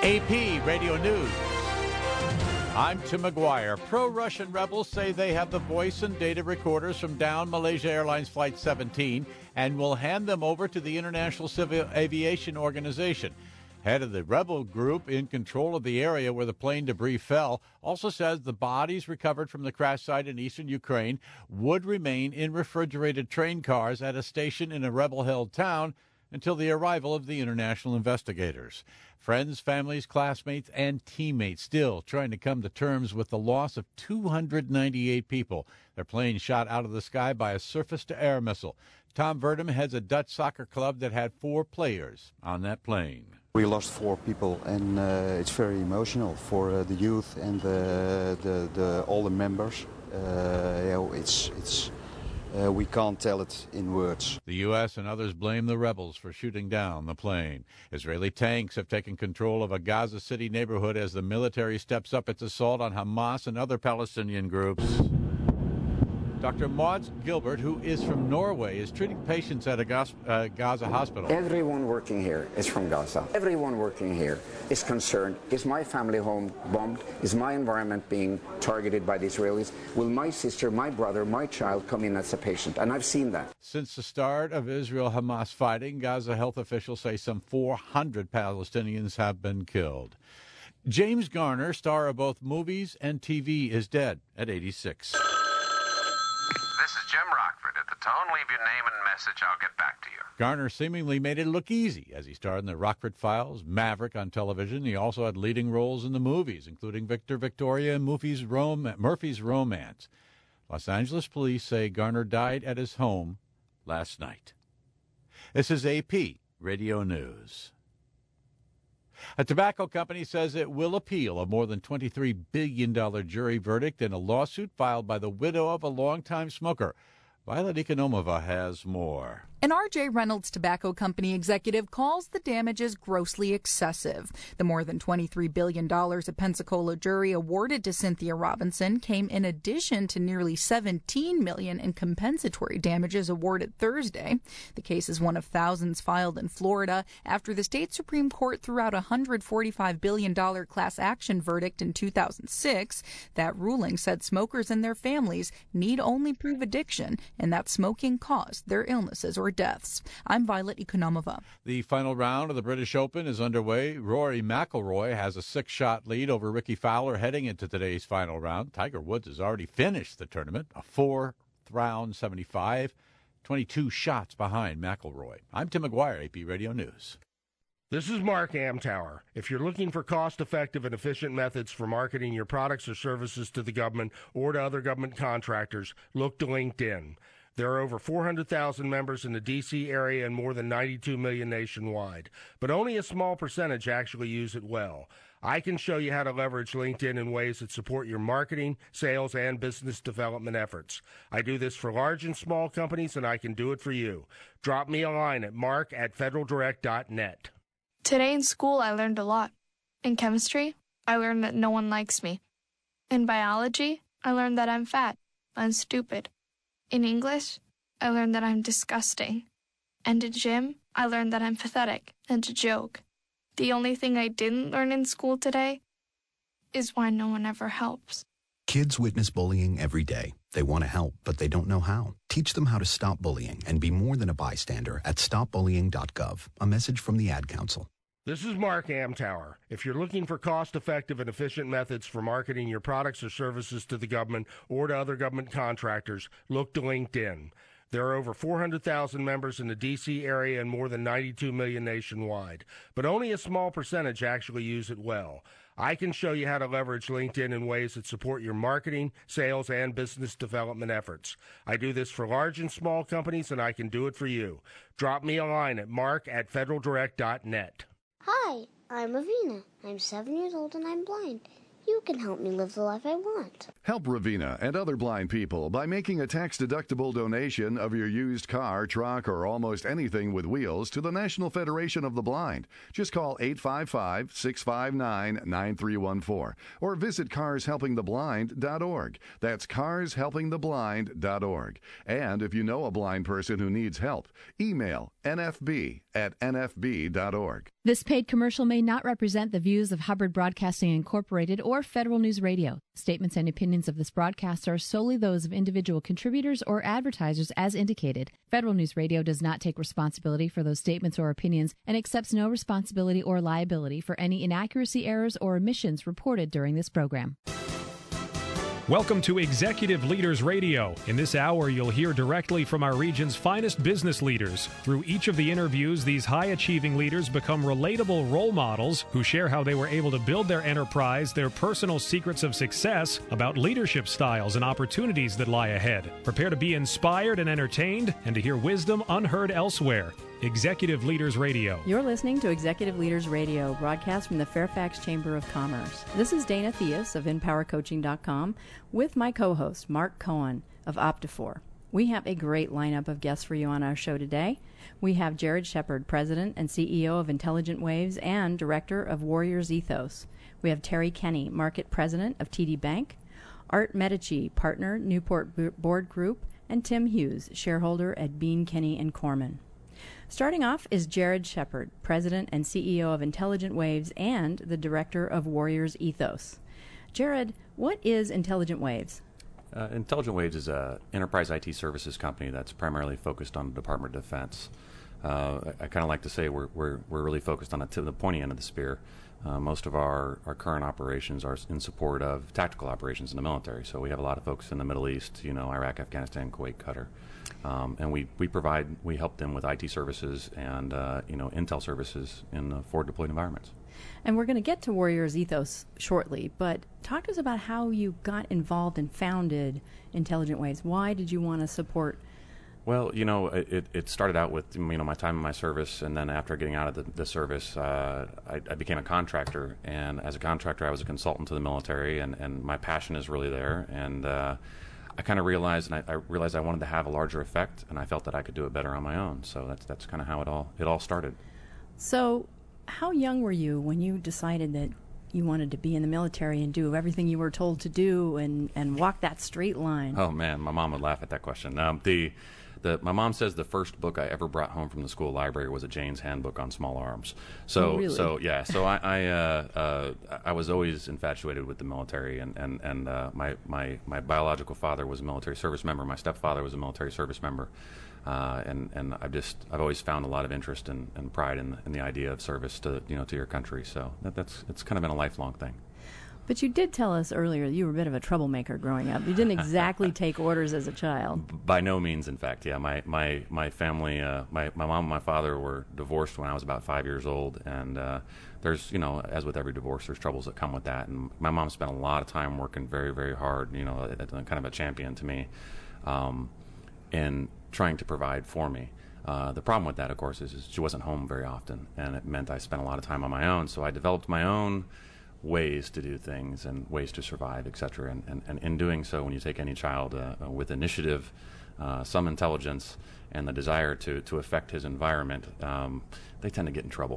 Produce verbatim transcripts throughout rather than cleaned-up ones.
A P Radio News. I'm Tim McGuire. Pro-Russian rebels say they have the voice and data recorders from downed Malaysia Airlines Flight seventeen and will hand them over to the International Civil Aviation Organization. Head of the rebel group in control of the area where the plane debris fell also says the bodies recovered from the crash site in eastern Ukraine would remain in refrigerated train cars at a station in a rebel-held town until the arrival of the international investigators. Friends, families, classmates, and teammates still trying to come to terms with the loss of two hundred ninety-eight people. Their plane shot out of the sky by a surface-to-air missile. Tom Verdum heads a Dutch soccer club that had four players on that plane. We lost four people, and uh, it's very emotional for uh, the youth and the, the, the all the members. Uh, you know, it's it's. Uh, we can't tell it in words. The U S and others blame the rebels for shooting down the plane. Israeli tanks have taken control of a Gaza City neighborhood as the military steps up its assault on Hamas and other Palestinian groups. Doctor Maud Gilbert, who is from Norway, is treating patients at a Gaza, uh, Gaza hospital. Everyone working here is from Gaza. Everyone working here is concerned. Is my family home bombed? Is my environment being targeted by the Israelis? Will my sister, my brother, my child come in as a patient? And I've seen that. Since the start of Israel-Hamas fighting, Gaza health officials say some four hundred Palestinians have been killed. James Garner, star of both movies and T V, is dead at eighty-six. Jim Rockford. At the tone, leave your name and message. I'll get back to you. Garner seemingly made it look easy as he starred in the Rockford Files, Maverick on television. He also had leading roles in the movies, including Victor Victoria and Murphy's, Rom- Murphy's Romance. Los Angeles police say Garner died at his home last night. This is A P Radio News. A tobacco company says it will appeal a more than twenty-three billion dollars jury verdict in a lawsuit filed by the widow of a longtime smoker. Violet Economova has more. An R J Reynolds Tobacco Company executive calls the damages grossly excessive. The more than twenty-three billion dollars a Pensacola jury awarded to Cynthia Robinson came in addition to nearly seventeen million dollars in compensatory damages awarded Thursday. The case is one of thousands filed in Florida after the state Supreme Court threw out a one hundred forty-five billion dollars class action verdict in two thousand six. That ruling said smokers and their families need only prove addiction and that smoking caused their illnesses or deaths. I'm Violet Economova. The final round of the British Open is underway. Rory McIlroy has a six-shot lead over Ricky Fowler heading into today's final round. Tiger Woods has already finished the tournament, a fourth-round seventy-five, twenty-two shots behind McIlroy. I'm Tim McGuire, A P Radio News. This is Mark Amtower. If you're looking for cost-effective and efficient methods for marketing your products or services to the government or to other government contractors, look to LinkedIn. There are over four hundred thousand members in the D C area and more than ninety-two million nationwide, but only a small percentage actually use it well. I can show you how to leverage LinkedIn in ways that support your marketing, sales, and business development efforts. I do this for large and small companies, and I can do it for you. Drop me a line at mark at federal direct dot net. Today in school, I learned a lot. In chemistry, I learned that no one likes me. In biology, I learned that I'm fat and stupid. In English, I learned that I'm disgusting. And in gym, I learned that I'm pathetic and a joke. The only thing I didn't learn in school today is why no one ever helps. Kids witness bullying every day. They want to help, but they don't know how. Teach them how to stop bullying and be more than a bystander at stop bullying dot gov. A message from the Ad Council. This is Mark Amtower. If you're looking for cost-effective and efficient methods for marketing your products or services to the government or to other government contractors, look to LinkedIn. There are over four hundred thousand members in the D C area and more than ninety-two million nationwide, but only a small percentage actually use it well. I can show you how to leverage LinkedIn in ways that support your marketing, sales, and business development efforts. I do this for large and small companies, and I can do it for you. Drop me a line at mark at federal direct dot net. Hi, I'm Ravina. I'm seven years old and I'm blind. You can help me live the life I want. Help Ravina and other blind people by making a tax-deductible donation of your used car, truck, or almost anything with wheels to the National Federation of the Blind. Just call eight five five, six five nine, nine three one four or visit cars helping the blind dot org. That's cars helping the blind dot org. And if you know a blind person who needs help, email N F B at n f b dot org. This paid commercial may not represent the views of Hubbard Broadcasting Incorporated or Federal News Radio. Statements and opinions of this broadcast are solely those of individual contributors or advertisers as indicated. Federal News Radio does not take responsibility for those statements or opinions and accepts no responsibility or liability for any inaccuracy, errors, or omissions reported during this program. Welcome to Executive Leaders Radio. In this hour, you'll hear directly from our region's finest business leaders. Through each of the interviews, these high-achieving leaders become relatable role models who share how they were able to build their enterprise, their personal secrets of success, about leadership styles and opportunities that lie ahead. Prepare to be inspired and entertained and to hear wisdom unheard elsewhere. Executive Leaders Radio. You're listening to Executive Leaders Radio, broadcast from the Fairfax Chamber of Commerce. This is Dana Theus of empower coaching dot com with my co-host, Mark Cohen of Optifor. We have a great lineup of guests for you on our show today. We have Jared Shepard, President and C E O of Intelligent Waves and Director of Warriors Ethos. We have Terry Kenny, Market President of T D Bank, Art Medici, Partner, Newport Board Group, and Tim Hughes, shareholder at Bean, Kenny and Corman. Starting off is Jared Shepard, President and C E O of Intelligent Waves and the Director of Warriors Ethos. Jared, what is Intelligent Waves? Uh, Intelligent Waves is an enterprise I T services company that's primarily focused on the Department of Defense. Uh, I, I kind of like to say we're, we're, we're really focused on the, the pointy end of the spear. Uh, most of our, our current operations are in support of tactical operations in the military. So we have a lot of folks in the Middle East, you know, Iraq, Afghanistan, Kuwait, Qatar. Um, and we, we provide, we help them with I T services and, uh, you know, intel services in uh, forward deployed environments. And we're going to get to Warriors Ethos shortly, but talk to us about how you got involved and founded Intelligent Waves. Why did you want to support? Well, you know, it, it started out with, you know, my time in my service, and then after getting out of the, the service, uh, I, I became a contractor. And as a contractor, I was a consultant to the military, and, and my passion is really there. And uh, I kind of realized, and I, I realized I wanted to have a larger effect, and I felt that I could do it better on my own. So that's that's kind of how it all it all started. So, how young were you when you decided that you wanted to be in the military and do everything you were told to do and, and walk that straight line? Oh man, my mom would laugh at that question. Um, the The, my mom says the first book I ever brought home from the school library was a Jane's Handbook on Small Arms. So, oh, really? so yeah. So I, I, uh, uh, I was always infatuated with the military, and and and uh, my my my biological father was a military service member. My stepfather was a military service member, uh, and and I've just I've always found a lot of interest and, and pride in, in the idea of service to you know to your country. So that, that's it's kind of been a lifelong thing. But you did tell us earlier you were a bit of a troublemaker growing up. You didn't exactly take orders as a child. By no means, in fact. Yeah, my my my family, uh, my my mom and my father were divorced when I was about five years old, and uh, there's you know, as with every divorce, there's troubles that come with that. And my mom spent a lot of time working very very hard, you know, kind of a champion to me, um, in trying to provide for me. Uh, the problem with that, of course, is, is she wasn't home very often, and it meant I spent a lot of time on my own. So I developed my own ways to do things and ways to survive, et cetera. And, and, and in doing so, when you take any child uh, uh, with initiative, uh, some intelligence, and the desire to, to affect his environment, um, they tend to get in trouble,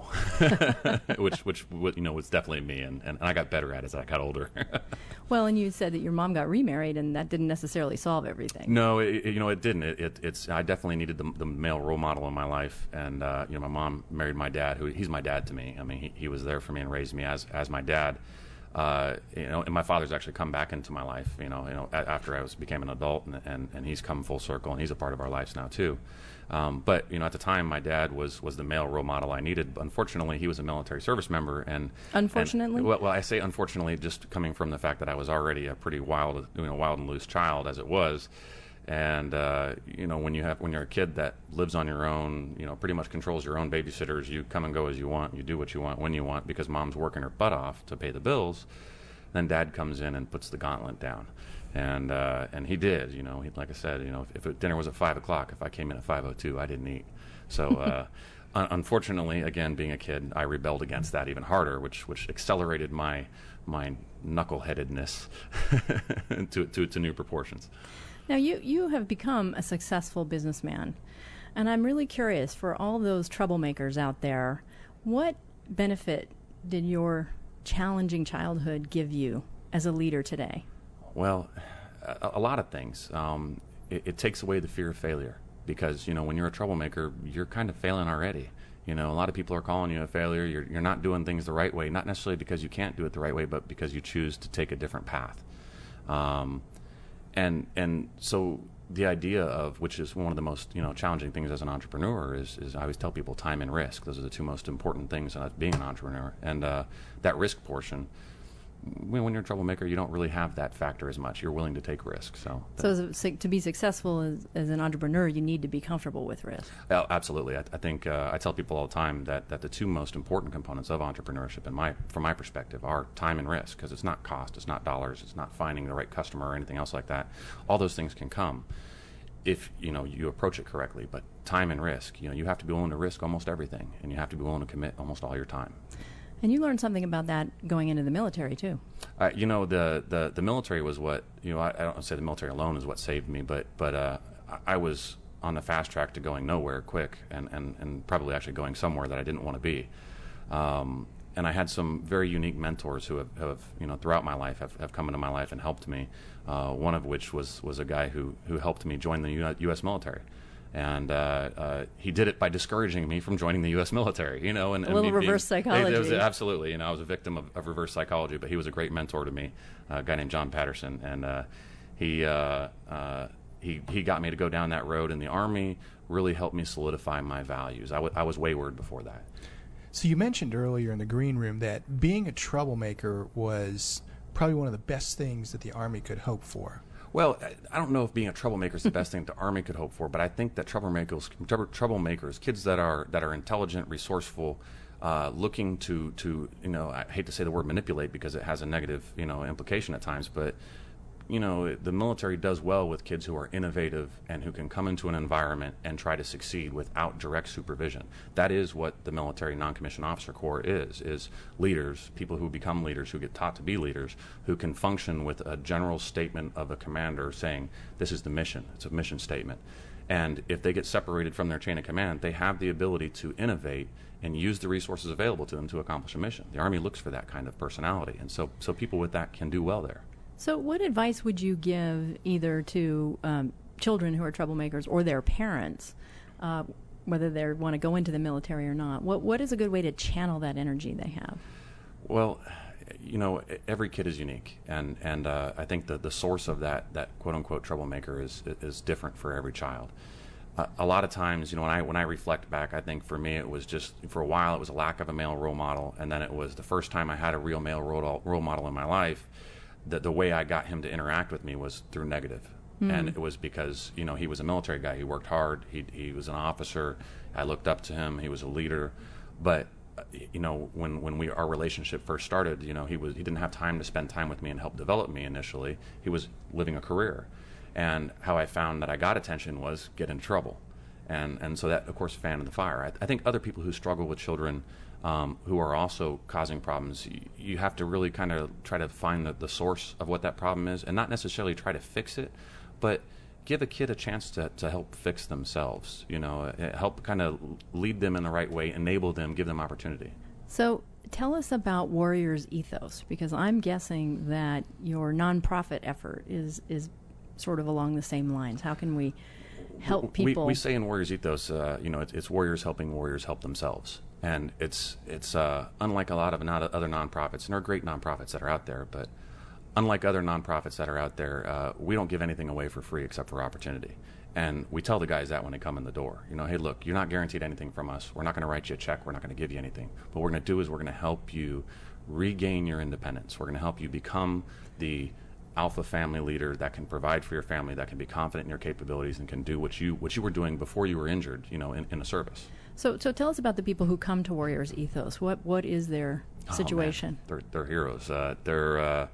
which, which you know, was definitely me, and, and I got better at it as I got older. Well, and you said that your mom got remarried, and that didn't necessarily solve everything. No, it, you know, it didn't. It, it, it's I definitely needed the, the male role model in my life, and uh, you know, my mom married my dad, who he's my dad to me. I mean, he, he was there for me and raised me as as my dad. Uh, you know, and my father's actually come back into my life, you know, you know, a- after I was became an adult, and, and, and he's come full circle, and he's a part of our lives now too. Um, but you know, at the time, my dad was, was the male role model I needed. Unfortunately, he was a military service member, and unfortunately, and, well, well, I say unfortunately, just coming from the fact that I was already a pretty wild, you know, wild and loose child as it was. And uh, you know, when you have when you're a kid that lives on your own, you know, pretty much controls your own babysitters. You come and go as you want. You do what you want when you want because mom's working her butt off to pay the bills. Then dad comes in and puts the gauntlet down, and uh, and he did. You know, he, like I said, you know, if, if it, dinner was at five o'clock, if I came in at five o two, I didn't eat. So. Uh, un- unfortunately, again, being a kid, I rebelled against that even harder, which which accelerated my my knuckleheadedness to, to to new proportions. Now, you, you have become a successful businessman, and I'm really curious, for all those troublemakers out there, what benefit did your challenging childhood give you as a leader today? Well, a, a lot of things. Um, it, it takes away the fear of failure because, you know, when you're a troublemaker, you're kind of failing already. You know, a lot of people are calling you a failure. You're, you're not doing things the right way, not necessarily because you can't do it the right way, but because you choose to take a different path. Um, and and so the idea of, which is one of the most, you know, challenging things as an entrepreneur, is, is I always tell people time and risk. Those are the two most important things as being an entrepreneur. And uh, that risk portion, when you're a troublemaker, you don't really have that factor as much. You're willing to take risks. So, so as a, to be successful as, as an entrepreneur, you need to be comfortable with risk. Oh, absolutely. I, I think uh, I tell people all the time that, that the two most important components of entrepreneurship, in my from my perspective, are time and risk, because it's not cost, it's not dollars, it's not finding the right customer or anything else like that. All those things can come if you know you approach it correctly. But time and risk, you know, you have to be willing to risk almost everything, and you have to be willing to commit almost all your time. And you learned something about that going into the military, too. Uh, you know, the, the, the military was what, you know, I, I don't say the military alone is what saved me, but but uh, I was on the fast track to going nowhere quick, and, and, and probably actually going somewhere that I didn't want to be. Um, and I had some very unique mentors who have, have you know, throughout my life have, have come into my life and helped me, uh, one of which was, was a guy who, who helped me join the U S military. And uh, uh, he did it by discouraging me from joining the U S military, you know. And, a little and reverse being, psychology. It was, absolutely. You know, I was a victim of, of reverse psychology, but he was a great mentor to me, uh, a guy named John Patterson. And uh, he, uh, uh, he, he got me to go down that road in the Army, really helped me solidify my values. I, w- I was wayward before that. So you mentioned earlier in the green room that being a troublemaker was probably one of the best things that the Army could hope for. Well, I don't know if being a troublemaker is the best thing the Army could hope for, but I think that troublemakers, troublemakers, kids that are that are intelligent, resourceful, uh, looking to to you know, I hate to say the word manipulate because it has a negative you know implication at times, but you know the military does well with kids who are innovative and who can come into an environment and try to succeed without direct supervision. That is what the military non-commissioned officer corps is, is leaders, people who become leaders, who get taught to be leaders, who can function with a general statement of a commander saying, this is the mission, it's a mission statement. And if they get separated from their chain of command, they have the ability to innovate and use the resources available to them to accomplish a mission. The Army looks for that kind of personality, and so so people with that can do well there. So what advice would you give either to um, children who are troublemakers or their parents, uh, whether they want to go into the military or not? What What is a good way to channel that energy they have? Well, you know, every kid is unique, and, and uh, I think that the source of that, that quote-unquote troublemaker is is different for every child. Uh, a lot of times, you know, when I when I reflect back, I think for me it was just, for a while it was a lack of a male role model, and then it was the first time I had a real male role, role model in my life. The, the way I got him to interact with me was through negative. Mm. And it was because, you know, he was a military guy. He worked hard. He he was an officer. I looked up to him. He was a leader. But, uh, you know, when, when we our relationship first started, you know, he was he didn't have time to spend time with me and help develop me initially. He was living a career. And how I found that I got attention was get into trouble. And and so that, of course, fanned the fire. I, I think other people who struggle with children Um, who are also causing problems, you, you have to really kind of try to find the, the source of what that problem is, and not necessarily try to fix it, but give a kid a chance to, to help fix themselves, you know, help kind of lead them in the right way, enable them, give them opportunity. So tell us about Warriors Ethos, because I'm guessing that your nonprofit effort is, is sort of along the same lines. How can we help people? We, we say in Warriors Ethos, uh, you know, it's, it's warriors helping warriors help themselves. And it's it's uh, unlike a lot of not other nonprofits, and there are great nonprofits that are out there, but unlike other nonprofits that are out there, uh, we don't give anything away for free except for opportunity. And we tell the guys that when they come in the door. You know, hey, look, you're not guaranteed anything from us. We're not going to write you a check. We're not going to give you anything. What we're going to do is we're going to help you regain your independence. We're going to help you become the alpha family leader that can provide for your family, that can be confident in your capabilities, and can do what you what you were doing before you were injured, you know, in, in a service. So, so tell us about the people who come to Warriors Ethos. What, what is their situation? Oh, they're, they're heroes. Uh, they're uh,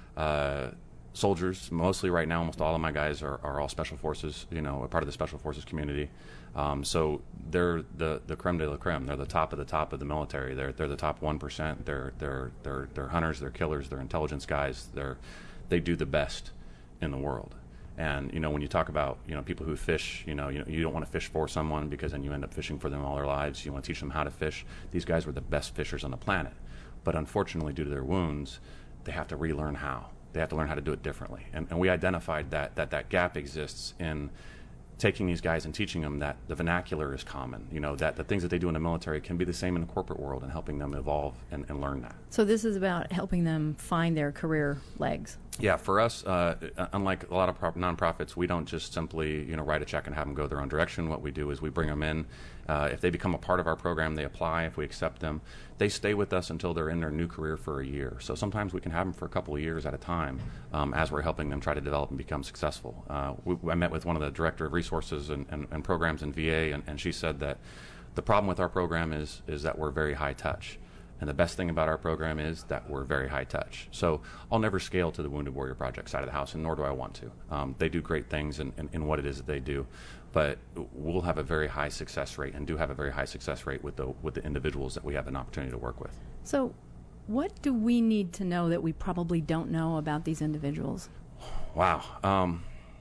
uh, soldiers. Mostly right now, almost all of my guys are, are all Special Forces. You know, a part of the Special Forces community. Um, so they're the, the creme de la creme. They're the top of the top of the military. They're they're the top one percent. They're they're they're they're hunters. They're killers. They're intelligence guys. They're they do the best in the world. And, you know, when you talk about, you know, people who fish, you know, you know, you don't want to fish for someone because then you end up fishing for them all their lives. You want to teach them how to fish. These guys were the best fishers on the planet. But unfortunately, due to their wounds, they have to relearn how. They have to learn how to do it differently. And, and we identified that, that that gap exists in taking these guys and teaching them that the vernacular is common, you know, that the things that they do in the military can be the same in the corporate world, and helping them evolve and, and learn that. So this is about helping them find their career legs. Yeah, for us, uh, unlike a lot of pro- nonprofits, we don't just simply, you know, write a check and have them go their own direction. What we do is we bring them in. Uh, if they become a part of our program, they apply. If we accept them, they stay with us until they're in their new career for a year. So sometimes we can have them for a couple of years at a time um, as we're helping them try to develop and become successful. Uh, we, I met with one of the director of resources and, and, and programs in V A, and, and she said that the problem with our program is is that we're very high touch. And the best thing about our program is that we're very high touch. So I'll never scale to the Wounded Warrior Project side of the house, and nor do I want to. Um, they do great things in, in, in what it is that they do, but we'll have a very high success rate, and do have a very high success rate with the with the individuals that we have an opportunity to work with. So what do we need to know that we probably don't know about these individuals? Wow. Um,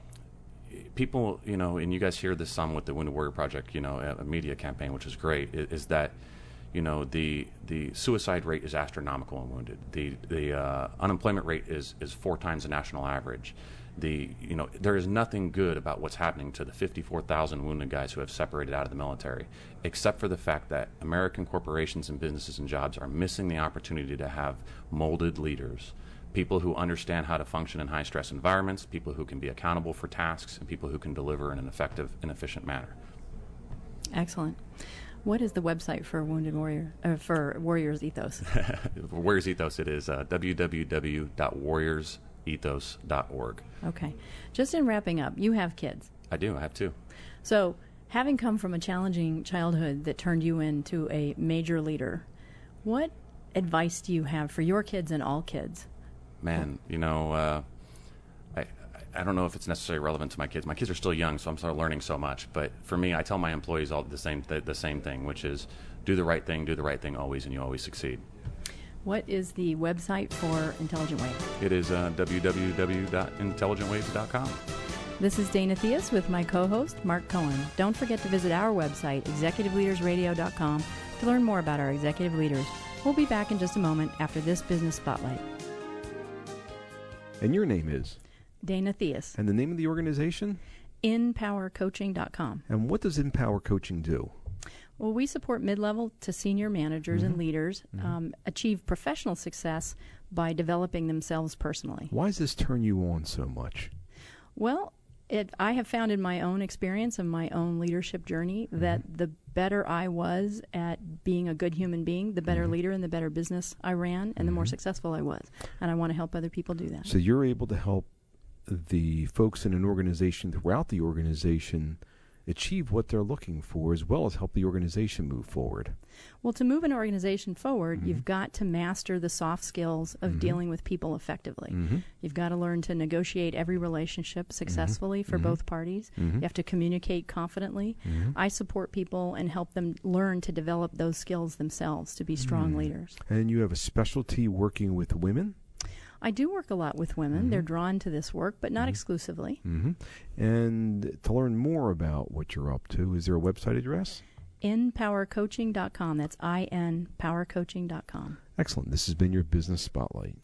people, you know, and you guys hear this some with the Wounded Warrior Project, you know, a media campaign, which is great, is, is that you know, the the suicide rate is astronomical in wounded. The the uh, unemployment rate is, is four times the national average. The you know there is nothing good about what's happening to the fifty-four thousand wounded guys who have separated out of the military, except for the fact that American corporations and businesses and jobs are missing the opportunity to have molded leaders, people who understand how to function in high stress environments, people who can be accountable for tasks, and people who can deliver in an effective and efficient manner. Excellent. What is the website for Wounded Warrior, uh, for Warriors Ethos? For Warriors Ethos, it is uh, w w w dot warriors ethos dot org. Okay. Just in wrapping up, you have kids. I do. I have two. So, having come from a challenging childhood that turned you into a major leader, what advice do you have for your kids and all kids? Man, you know, uh, I I don't know if it's necessarily relevant to my kids. My kids are still young, so I'm still learning so much. But for me, I tell my employees all the same th- the same thing, which is do the right thing, do the right thing always, and you always succeed. What is the website for Intelligent Wave? It is uh, w w w dot intelligent waves dot com. This is Dana Theus with my co-host, Mark Cohen. Don't forget to visit our website, executive leaders radio dot com, to learn more about our executive leaders. We'll be back in just a moment after this Business Spotlight. And your name is? Dana Theus. And the name of the organization? empower coaching dot com. And what does Empower Coaching do? Well, we support mid-level to senior managers mm-hmm. and leaders mm-hmm. um, achieve professional success by developing themselves personally. Why does this turn you on so much? Well, it, I have found in my own experience and my own leadership journey mm-hmm. that the better I was at being a good human being, the better mm-hmm. leader and the better business I ran, and mm-hmm. the more successful I was. And I want to help other people do that. So you're able to help the folks in an organization throughout the organization achieve what they're looking for, as well as help the organization move forward. Well, to move an organization forward, mm-hmm. you've got to master the soft skills of mm-hmm. dealing with people effectively. Mm-hmm. You've got to learn to negotiate every relationship successfully mm-hmm. for mm-hmm. both parties. Mm-hmm. You have to communicate confidently. Mm-hmm. I support people and help them learn to develop those skills themselves to be strong mm-hmm. leaders. And you have a specialty working with women? I do work a lot with women. Mm-hmm. They're drawn to this work, but not mm-hmm. exclusively. Mm-hmm. And to learn more about what you're up to, is there a website address? empower coaching dot com. That's I N power coaching dot com. Excellent. This has been your Business Spotlight.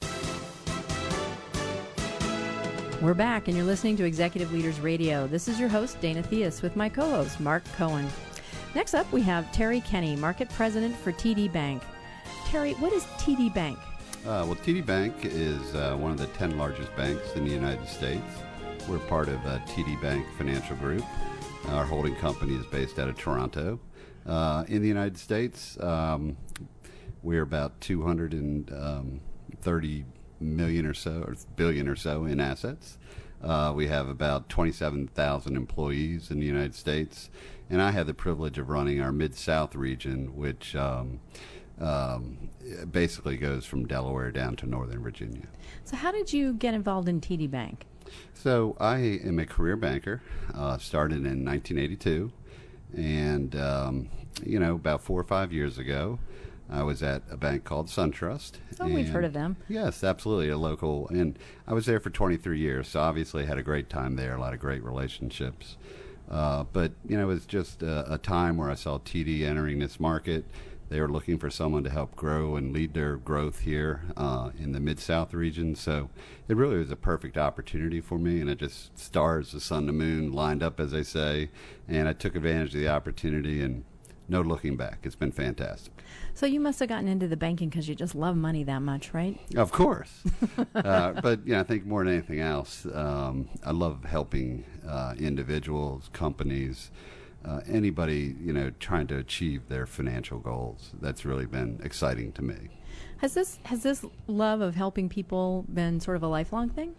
We're back, and you're listening to Executive Leaders Radio. This is your host, Dana Theus, with my co-host, Mark Cohen. Next up, we have Terry Kenny, Market President for T D Bank. Terry, what is T D Bank? Uh, well, T D Bank is uh, one of the ten largest banks in the United States. We're part of uh, T D Bank Financial Group. Our holding company is based out of Toronto. Uh, in the United States, um, we're about two hundred thirty million or so, or billion or so in assets. Uh, we have about twenty-seven thousand employees in the United States, and I have the privilege of running our Mid-South region, which um, um, basically goes from Delaware down to Northern Virginia. So how did you get involved in T D Bank? So I am a career banker, uh, started in nineteen eighty-two, and, um, you know, about four or five years ago, I was at a bank called SunTrust. Oh, we've heard of them. Yes, absolutely, a local, and I was there for twenty-three years, so obviously had a great time there, a lot of great relationships. Uh, but, you know, it was just a, a time where I saw T D entering this market. They were looking for someone to help grow and lead their growth here uh, in the Mid-South region. So it really was a perfect opportunity for me, and it just stars, the sun, the moon lined up, as they say, and I took advantage of the opportunity, and no looking back. It's been fantastic. So you must have gotten into the banking because you just love money that much, right? Of course. uh, but you know, I think more than anything else, um, I love helping uh, individuals, companies, uh, anybody, you know, trying to achieve their financial goals. That's really been exciting to me. Has this has this love of helping people been sort of a lifelong thing?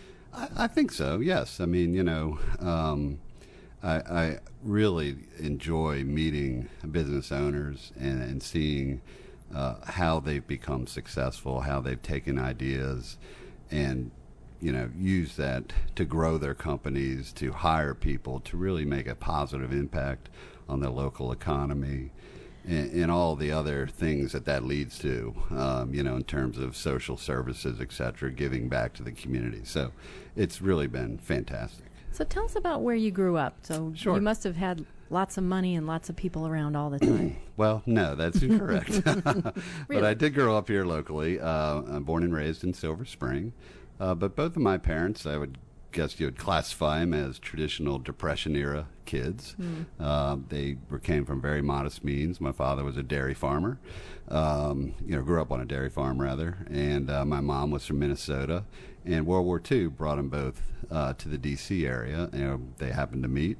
I, I think so, yes. I mean, you know, um, I, I really enjoy meeting business owners and, and seeing uh, how they've become successful, how they've taken ideas and, you know, use that to grow their companies, to hire people, to really make a positive impact on their local economy and, and all the other things that that leads to, um, you know, in terms of social services, et cetera, giving back to the community. So it's really been fantastic. So tell us about where you grew up. So Sure. you must have had lots of money and lots of people around all the time. Well, no, that's incorrect. But Really? I did grow up here locally. Uh, I'm born and raised in Silver Spring. Uh, but both of my parents, I would guess you would classify them as traditional Depression-era kids. Mm. Uh, they were, came from very modest means. My father was a dairy farmer, um, you know, grew up on a dairy farm, rather. And uh, my mom was from Minnesota. And World War Two brought them both uh, to the D C area. You know, they happened to meet.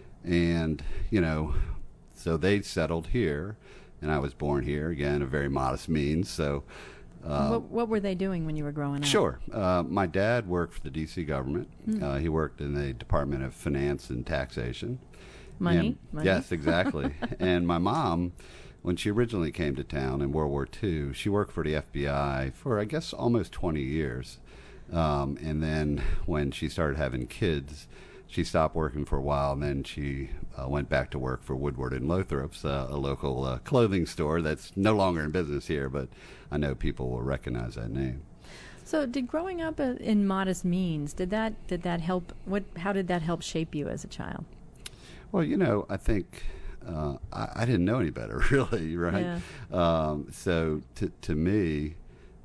And, you know, so they settled here. And I was born here, again, of very modest means. So... Uh, what, what were they doing when you were growing up? Sure. Uh, my dad worked for the D C government. Mm. Uh, he worked in the Department of Finance and Taxation. Money? And- Money? Yes, exactly. And my mom, when she originally came to town in World War Two, she worked for the F B I for, I guess, almost twenty years. Um, and then when she started having kids, she stopped working for a while, and then she uh, went back to work for Woodward and Lothrop's, uh, a local uh, clothing store that's no longer in business here, but I know people will recognize that name. So did growing up uh, in modest means, did that did that help, what? how did that help shape you as a child? Well, you know, I think uh, I, I didn't know any better, really, right? Yeah. Um, so to, to me,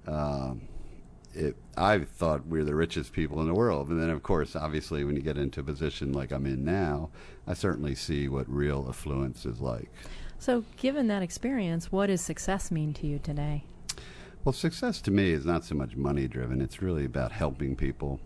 um, it, I thought we were the richest people in the world. And then, of course, obviously, when you get into a position like I'm in now, I certainly see what real affluence is like. So given that experience, what does success mean to you today? Well, success to me is not so much money driven. It's really about helping people.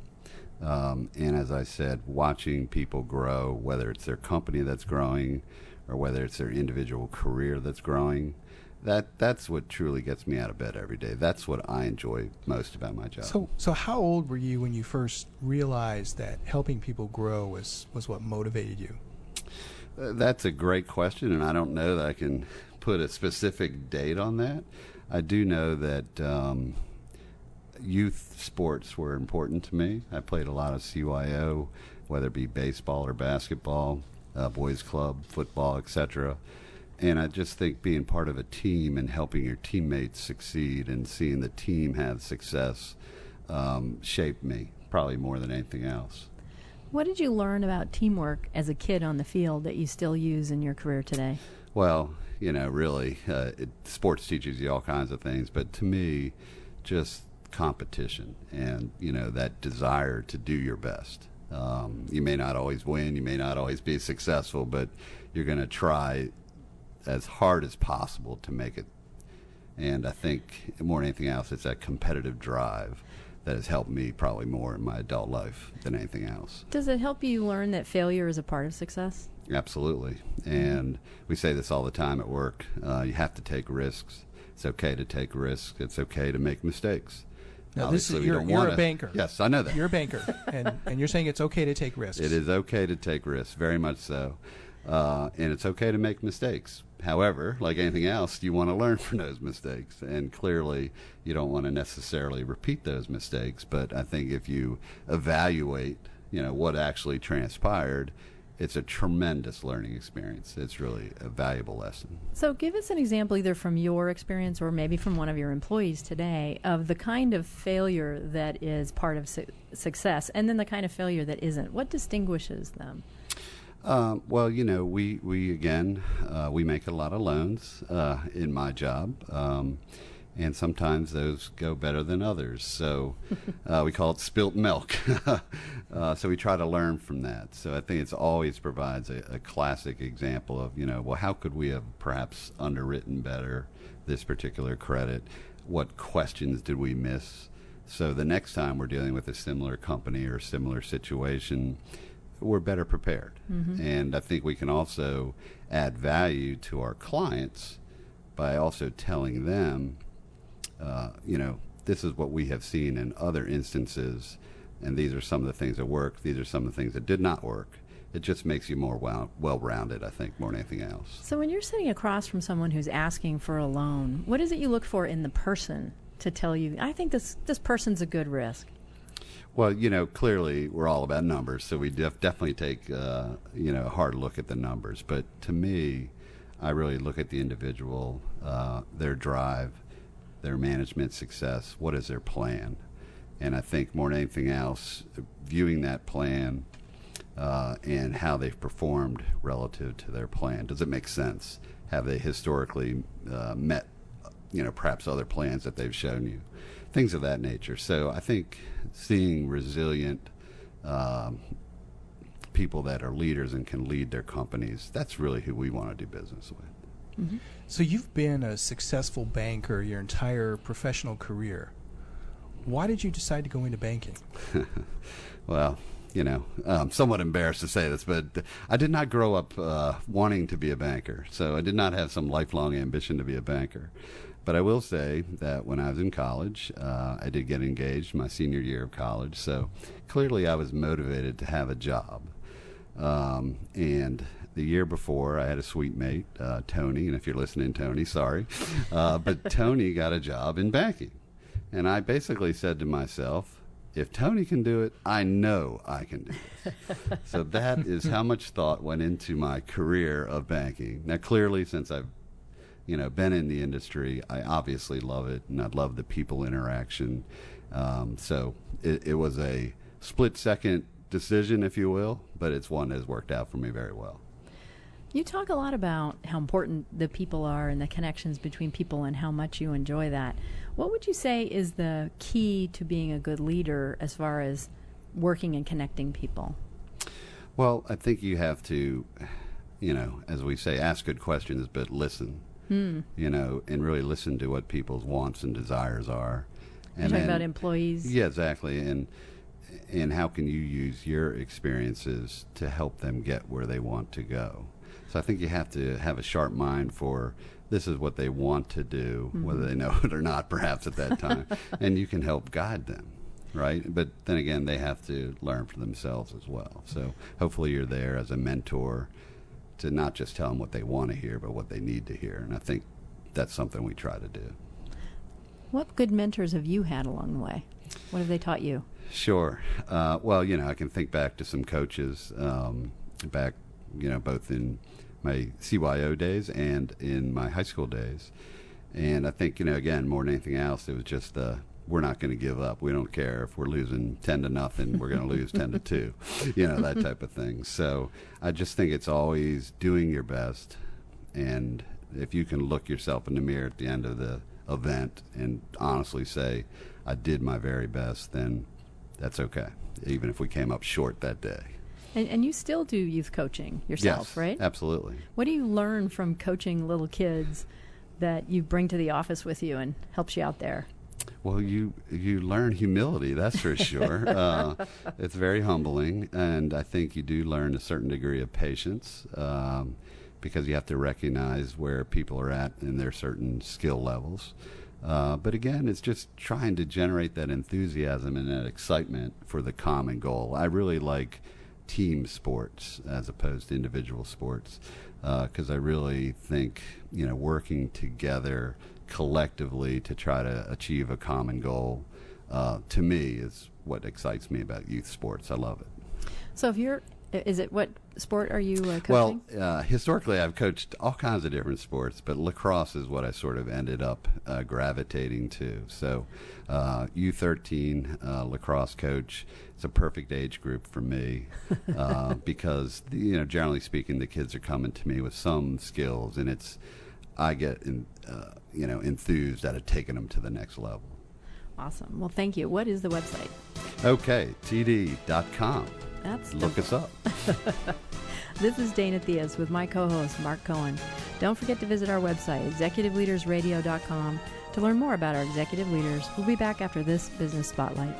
Um, and as I said, watching people grow, whether it's their company that's growing or whether it's their individual career that's growing, that that's what truly gets me out of bed every day. That's what I enjoy most about my job. So, so how old were you when you first realized that helping people grow was, was what motivated you? Uh, that's a great question, and I don't know that I can put a specific date on that. I do know that um, youth sports were important to me. I played a lot of C Y O, whether it be baseball or basketball, uh, boys club, football, et cetera. And I just think being part of a team and helping your teammates succeed and seeing the team have success um, shaped me probably more than anything else. What did you learn about teamwork as a kid on the field that you still use in your career today? Well, you know, really, uh, it, sports teaches you all kinds of things, but to me, just competition and, you know, that desire to do your best. Um, you may not always win, you may not always be successful, but you're going to try as hard as possible to make it. And I think more than anything else, it's that competitive drive that has helped me probably more in my adult life than anything else. Does it help you learn that failure is a part of success? Absolutely. And we say this all the time at work. Uh, you have to take risks. It's okay to take risks. It's okay to make mistakes. Now, Obviously, this is, we you're, don't you're wanna, a banker. Yes, I know that. You're a banker, and, and you're saying it's okay to take risks. It is okay to take risks, very much so. Uh, and it's okay to make mistakes. However, like anything else, you want to learn from those mistakes. And clearly, you don't want to necessarily repeat those mistakes. But I think if you evaluate, you know, what actually transpired, it's a tremendous learning experience. It's really a valuable lesson. So give us an example either from your experience or maybe from one of your employees today of the kind of failure that is part of su- success and then the kind of failure that isn't. What distinguishes them? Um, well, you know, we, we again, uh, we make a lot of loans uh, in my job, um, and sometimes those go better than others. So uh, we call it spilt milk. uh, so we try to learn from that. So I think it's always provides a, a classic example of, you know, well, how could we have perhaps underwritten better this particular credit? What questions did we miss? So the next time we're dealing with a similar company or similar situation, we're better prepared. Mm-hmm. And I think we can also add value to our clients by also telling them, uh, you know, this is what we have seen in other instances, and these are some of the things that work, these are some of the things that did not work. It just makes you more well, well-rounded, I think, more than anything else. So when you're sitting across from someone who's asking for a loan, what is it you look for in the person to tell you, I think this, this person's a good risk? Well, you know, clearly we're all about numbers, so we def- definitely take, uh, you know, a hard look at the numbers. But to me, I really look at the individual, uh, their drive, their management success, what is their plan? And I think more than anything else, viewing that plan uh, and how they've performed relative to their plan. Does it make sense? Have they historically uh, met, you know, perhaps other plans that they've shown you? Things of that nature. So I think seeing resilient um, people that are leaders and can lead their companies, that's really who we want to do business with. Mm-hmm. So you've been a successful banker your entire professional career. Why did you decide to go into banking? Well, you know, I'm somewhat embarrassed to say this, but I did not grow up uh, wanting to be a banker. So I did not have some lifelong ambition to be a banker. But I will say that when I was in college, uh, I did get engaged my senior year of college. So clearly I was motivated to have a job. Um, and the year before, I had a sweet mate, uh, Tony. And if you're listening, Tony, sorry. Uh, but Tony got a job in banking. And I basically said to myself, if Tony can do it, I know I can do it. So that is how much thought went into my career of banking. Now, clearly, since I've you know, been in the industry, I obviously love it, and I love the people interaction. Um, so it, it was a split-second decision, if you will, but it's one that has worked out for me very well. You talk a lot about how important the people are and the connections between people and how much you enjoy that. What would you say is the key to being a good leader as far as working and connecting people? Well, I think you have to, you know, as we say, ask good questions, but listen. Hmm. You know, and really listen to what people's wants and desires are. You're talking about employees? Yeah, exactly. And and how can you use your experiences to help them get where they want to go? So I think you have to have a sharp mind for this is what they want to do, mm-hmm. whether they know it or not, perhaps at that time. And you can help guide them, right? But then again, they have to learn for themselves as well. So hopefully you're there as a mentor to not just tell them what they want to hear, but what they need to hear. And I think that's something we try to do. What good mentors have you had along the way? What have they taught you? Sure. Uh, well, you know, I can think back to some coaches um, back, you know, both in my C Y O days and in my high school days. And I think, you know, again, more than anything else, it was just the, we're not going to give up. We don't care if we're losing ten to nothing. We're going to lose ten to two, you know, that type of thing. So I just think it's always doing your best. And if you can look yourself in the mirror at the end of the event and honestly say, I did my very best, then that's okay, even if we came up short that day. And, and you still do youth coaching yourself, yes, right? Absolutely. What do you learn from coaching little kids that you bring to the office with you and helps you out there? Well, you you learn humility, that's for sure. uh, it's very humbling, and I think you do learn a certain degree of patience um, because you have to recognize where people are at in their certain skill levels. Uh, but again, it's just trying to generate that enthusiasm and that excitement for the common goal. I really like team sports as opposed to individual sports because uh, I really think, you know, working together collectively to try to achieve a common goal, uh, to me, is what excites me about youth sports. I love it. So if you're Is it what sport are you uh, Well, coaching? uh, historically, I've coached all kinds of different sports, but lacrosse is what I sort of ended up uh, gravitating to. So, uh, U thirteen uh, lacrosse coach. It's a perfect age group for me uh, because, you know, generally speaking, the kids are coming to me with some skills, and it's I get in, uh, you know enthused out of taking them to the next level. Awesome. Well, thank you. What is the website? Okay, T D dot com. That's Look the... us up. This is Dana Theus with my co-host, Mark Cohen. Don't forget to visit our website, executive leaders radio dot com, to learn more about our executive leaders. We'll be back after this Business Spotlight.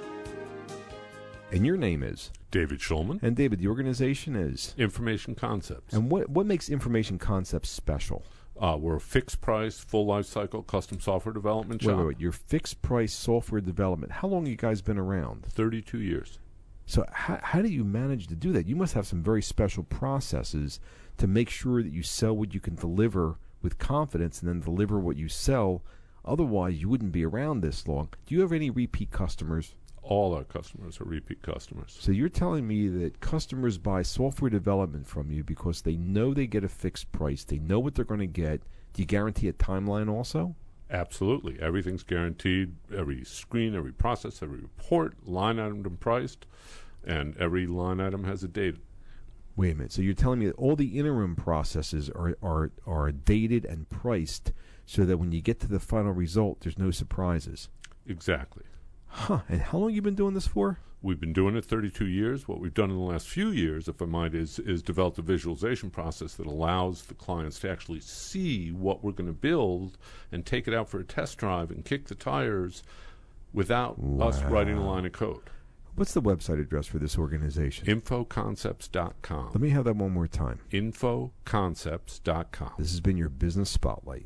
And your name is? David Schulman. And David, the organization is? Information Concepts. And what what makes Information Concepts special? Uh, we're a fixed price, full life cycle custom software development wait, shop. Wait, wait, your fixed price software development. How long have you guys been around? thirty-two years. So how, how do you manage to do that? You must have some very special processes to make sure that you sell what you can deliver with confidence and then deliver what you sell. Otherwise, you wouldn't be around this long. Do you have any repeat customers? All our customers are repeat customers. So you're telling me that customers buy software development from you because they know they get a fixed price. They know what they're going to get. Do you guarantee a timeline also? Absolutely. Everything's guaranteed. Every screen, every process, every report, line item priced, and every line item has a date. Wait a minute. So you're telling me that all the interim processes are, are, are dated and priced so that when you get to the final result, there's no surprises? Exactly. Huh. And how long have you been doing this for? We've been doing it thirty-two years. What we've done in the last few years, if I might, is, is developed a visualization process that allows the clients to actually see what we're going to build and take it out for a test drive and kick the tires without wow. us writing a line of code. What's the website address for this organization? info concepts dot com. Let me have that one more time. info concepts dot com. This has been your Business Spotlight.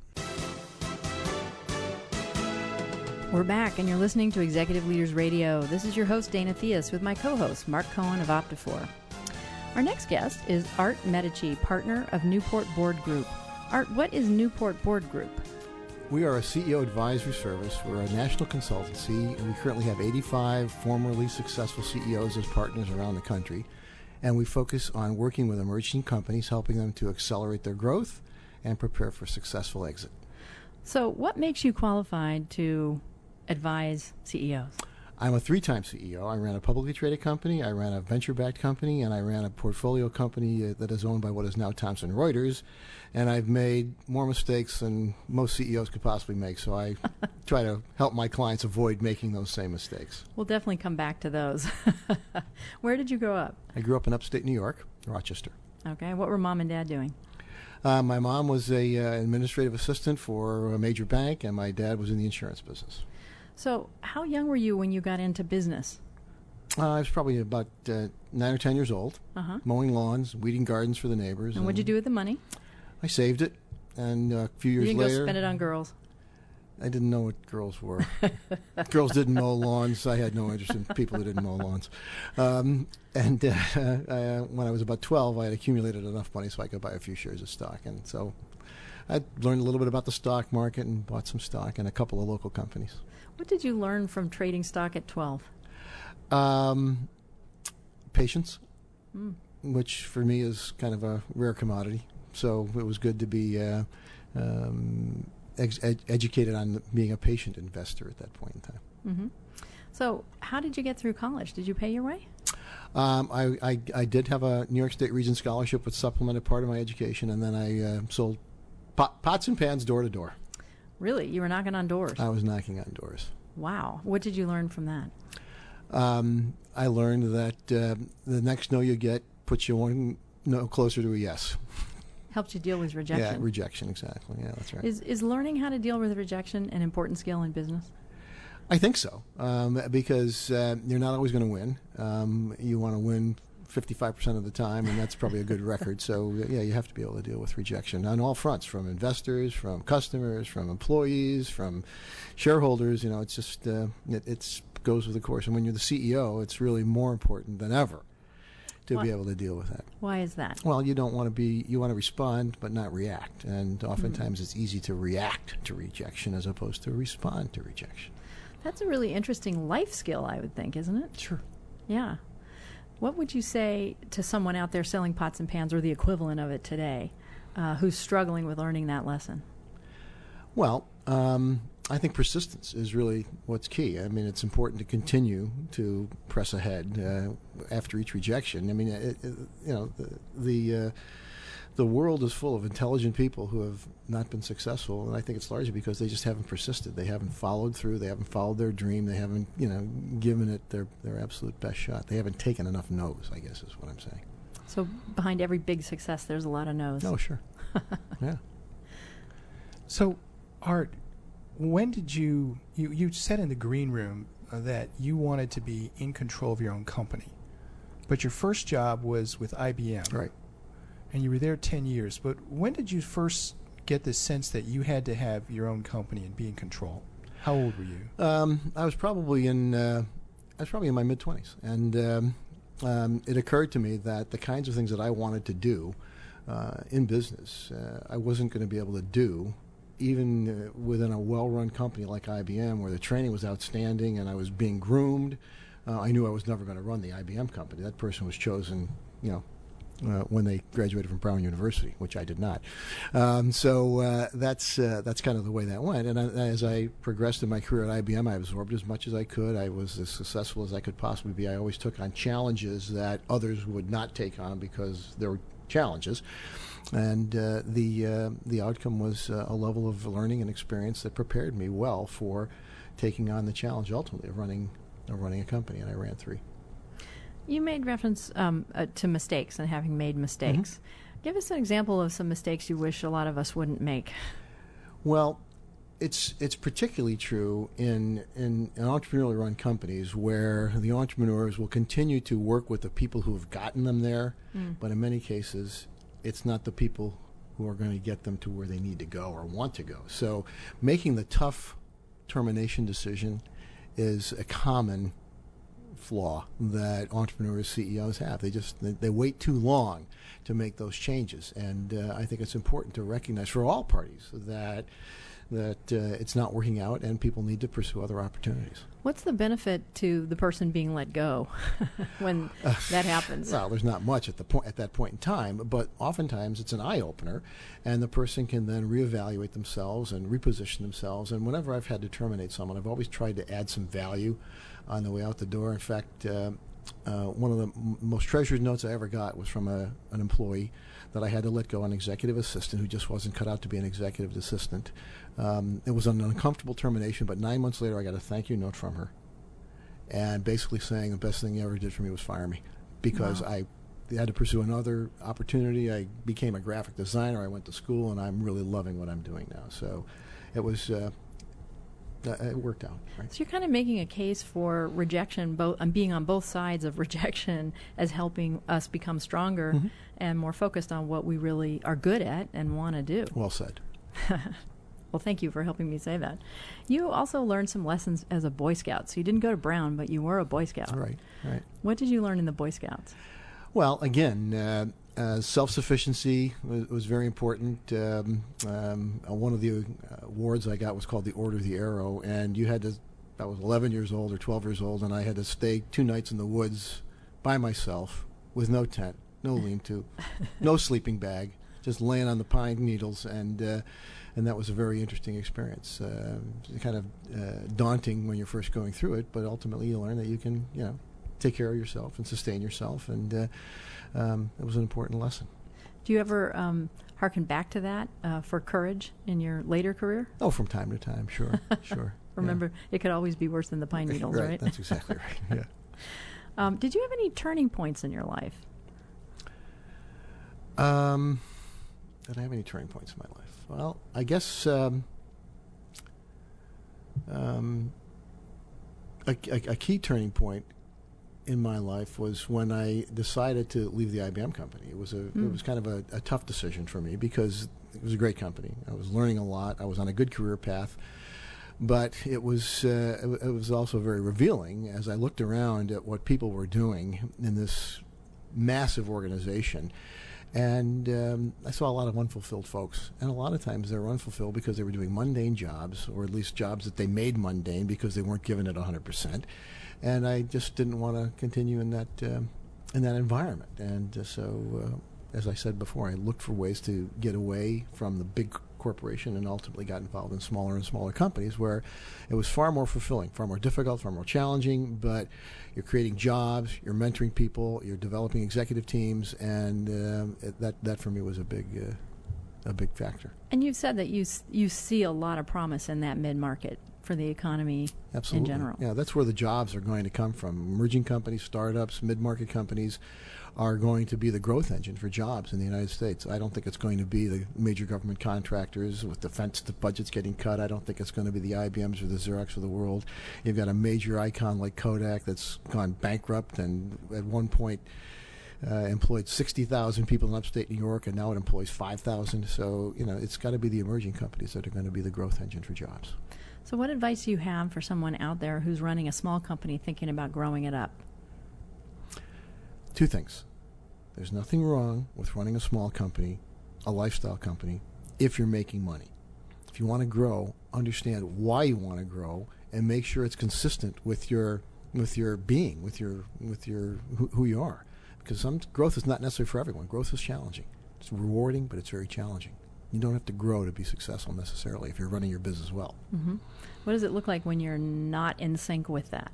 We're back, and you're listening to Executive Leaders Radio. This is your host, Dana Theus, with my co-host, Mark Cohen of Optifor. Our next guest is Art Medici, partner of Newport Board Group. Art, what is Newport Board Group? We are a C E O advisory service. We're a national consultancy, and we currently have eighty-five formerly successful C E Os as partners around the country. And we focus on working with emerging companies, helping them to accelerate their growth and prepare for successful exit. So what makes you qualified to advise C E Os? I'm a three-time C E O. I ran a publicly traded company, I ran a venture-backed company, and I ran a portfolio company uh, that is owned by what is now Thomson Reuters. And I've made more mistakes than most C E Os could possibly make, so I try to help my clients avoid making those same mistakes. We'll definitely come back to those. Where did you grow up? I grew up in upstate New York, Rochester. Okay. What were Mom and Dad doing? Uh, my mom was a uh, administrative assistant for a major bank, and my dad was in the insurance business. So how young were you when you got into business? Uh, I was probably about uh, nine or ten years old, uh-huh. mowing lawns, weeding gardens for the neighbors. And, and what'd you do with the money? I saved it, and uh, a few years you didn't later... go spend it on girls? I didn't know what girls were. Girls didn't mow lawns. I had no interest in people who didn't mow lawns. Um, and uh, uh, when I was about twelve, I had accumulated enough money so I could buy a few shares of stock. And so I learned a little bit about the stock market and bought some stock in a couple of local companies. What did you learn from trading stock at twelve? Um, patience, mm. which for me is kind of a rare commodity. So it was good to be uh, um, ex- ed- educated on being a patient investor at that point in time. Mm-hmm. So how did you get through college? Did you pay your way? Um, I, I, I did have a New York State Region scholarship, which supplemented part of my education, and then I uh, sold pot, pots and pans door to door. Really? You were knocking on doors? I was knocking on doors. Wow. What did you learn from that? Um, I learned that uh, the next no you get puts you one no closer to a yes. Helped you deal with rejection. Yeah, rejection, exactly. Yeah, that's right. Is is learning how to deal with rejection an important skill in business? I think so, um, because uh, you're not always going to win. Um, you want to win fifty-five percent of the time, and that's probably a good record. So, yeah, you have to be able to deal with rejection on all fronts, from investors, from customers, from employees, from shareholders. You know, it's just, uh, it it's, goes with the course. And when you're the C E O, it's really more important than ever to Why? be able to deal with that. Why is that? Well, you don't want to be, you want to respond but not react. And oftentimes mm. it's easy to react to rejection as opposed to respond to rejection. That's a really interesting life skill, I would think, isn't it? Sure. Yeah. What would you say to someone out there selling pots and pans or the equivalent of it today uh, who's struggling with learning that lesson? Well, um, I think persistence is really what's key. I mean, it's important to continue to press ahead uh, after each rejection. I mean, it, it, you know, the the, uh, the world is full of intelligent people who have not been successful, and I think it's largely because they just haven't persisted. They haven't followed through. They haven't followed their dream. They haven't, you know, given it their their absolute best shot. They haven't taken enough no's, I guess is what I'm saying. So behind every big success, there's a lot of no's. Oh, sure. Yeah. So, Art, when did you, you, you said in the green room uh, that you wanted to be in control of your own company, but your first job was with I B M. Right. And you were there ten years. But when did you first get the sense that you had to have your own company and be in control? How old were you? Um, I was probably in uh, I was probably in my mid-twenties. And um, um, it occurred to me that the kinds of things that I wanted to do uh, in business, uh, I wasn't going to be able to do even uh, within a well-run company like I B M, where the training was outstanding and I was being groomed. Uh, I knew I was never going to run the I B M company. That person was chosen, you know, uh, when they graduated from Brown University, which I did not. Um, so uh, that's uh, that's kind of the way that went. And I, as I progressed in my career at I B M, I absorbed as much as I could. I was as successful as I could possibly be. I always took on challenges that others would not take on because there were challenges. And uh, the uh, the outcome was uh, a level of learning and experience that prepared me well for taking on the challenge ultimately of running of running a company, and I ran three. You made reference um, uh, to mistakes and having made mistakes. Mm-hmm. Give us an example of some mistakes you wish a lot of us wouldn't make. Well, it's it's particularly true in, in, in entrepreneurially run companies where the entrepreneurs will continue to work with the people who have gotten them there, mm. but in many cases, it's not the people who are going to get them to where they need to go or want to go. So making the tough termination decision is a common flaw that entrepreneurs, C E Os have. They just they, they wait too long to make those changes, and uh, I think it's important to recognize for all parties that that uh, it's not working out, and people need to pursue other opportunities. What's the benefit to the person being let go when uh, that happens? Well, there's not much at the point at that point in time, but oftentimes it's an eye opener, and the person can then reevaluate themselves and reposition themselves. And whenever I've had to terminate someone, I've always tried to add some value on the way out the door. In fact, uh, uh, one of the m- most treasured notes I ever got was from a, an employee that I had to let go, an executive assistant who just wasn't cut out to be an executive assistant. Um, it was an uncomfortable termination, but nine months later I got a thank you note from her, and basically saying the best thing you ever did for me was fire me, because wow. I had to pursue another opportunity. I became a graphic designer. I went to school, and I'm really loving what I'm doing now. So it was uh, it worked out. Right? So you're kind of making a case for rejection, both um, being on both sides of rejection, as helping us become stronger mm-hmm. and more focused on what we really are good at and want to do. Well said. Well, thank you for helping me say that. You also learned some lessons as a Boy Scout. So you didn't go to Brown, but you were a Boy Scout. Right, right. What did you learn in the Boy Scouts? Well, again, uh, uh, self-sufficiency was, was very important. Um, um, uh, one of the uh, awards I got was called the Order of the Arrow, and you had to, I was eleven years old or twelve years old, and I had to stay two nights in the woods by myself with no tent, no lean-to, no sleeping bag, just laying on the pine needles, and uh, and that was a very interesting experience. Uh, kind of uh, daunting when you're first going through it, but ultimately you learn that you can, you know, take care of yourself and sustain yourself, and uh, um, it was an important lesson. Do you ever um, hearken back to that uh, for courage in your later career? Oh, from time to time, sure, sure. Remember, yeah. It could always be worse than the pine needles, right? Right, that's exactly right, yeah. Um, did you have any turning points in your life? Um, did I have any turning points in my life? Well, I guess um, um, a, a, a key turning point in my life was when I decided to leave the I B M company. It was a mm. it was kind of a, a tough decision for me because it was a great company. I was learning a lot. I was on a good career path, but it was uh, it, it was also very revealing as I looked around at what people were doing in this massive organization. And um, I saw a lot of unfulfilled folks. And a lot of times they were unfulfilled because they were doing mundane jobs, or at least jobs that they made mundane because they weren't given it one hundred percent. And I just didn't want to continue in that uh, in that environment. And uh, so, uh, as I said before, I looked for ways to get away from the big corporation and ultimately got involved in smaller and smaller companies where it was far more fulfilling, far more difficult, far more challenging, but you're creating jobs, you're mentoring people, you're developing executive teams, and um, it, that, that for me was a big uh, a big factor. And you've said that you you see a lot of promise in that mid-market for the economy Absolutely. in general. Yeah, that's where the jobs are going to come from. Emerging companies, startups, mid-market companies are going to be the growth engine for jobs in the United States. I don't think it's going to be the major government contractors with defense the budgets getting cut. I don't think it's going to be the I B Ms or the Xerox of the world. You've got a major icon like Kodak that's gone bankrupt and at one point Uh, employed sixty thousand people in upstate New York, and now it employs five thousand. So, you know, it's got to be the emerging companies that are going to be the growth engine for jobs. So what advice do you have for someone out there who's running a small company thinking about growing it up? Two things. There's nothing wrong with running a small company, a lifestyle company, if you're making money. If you want to grow, understand why you want to grow, and make sure it's consistent with your with your being, with your with your who, who you are. Because some growth is not necessary for everyone. Growth is challenging. It's rewarding, but it's very challenging. You don't have to grow to be successful necessarily if you're running your business well. Mm-hmm. What does it look like when you're not in sync with that?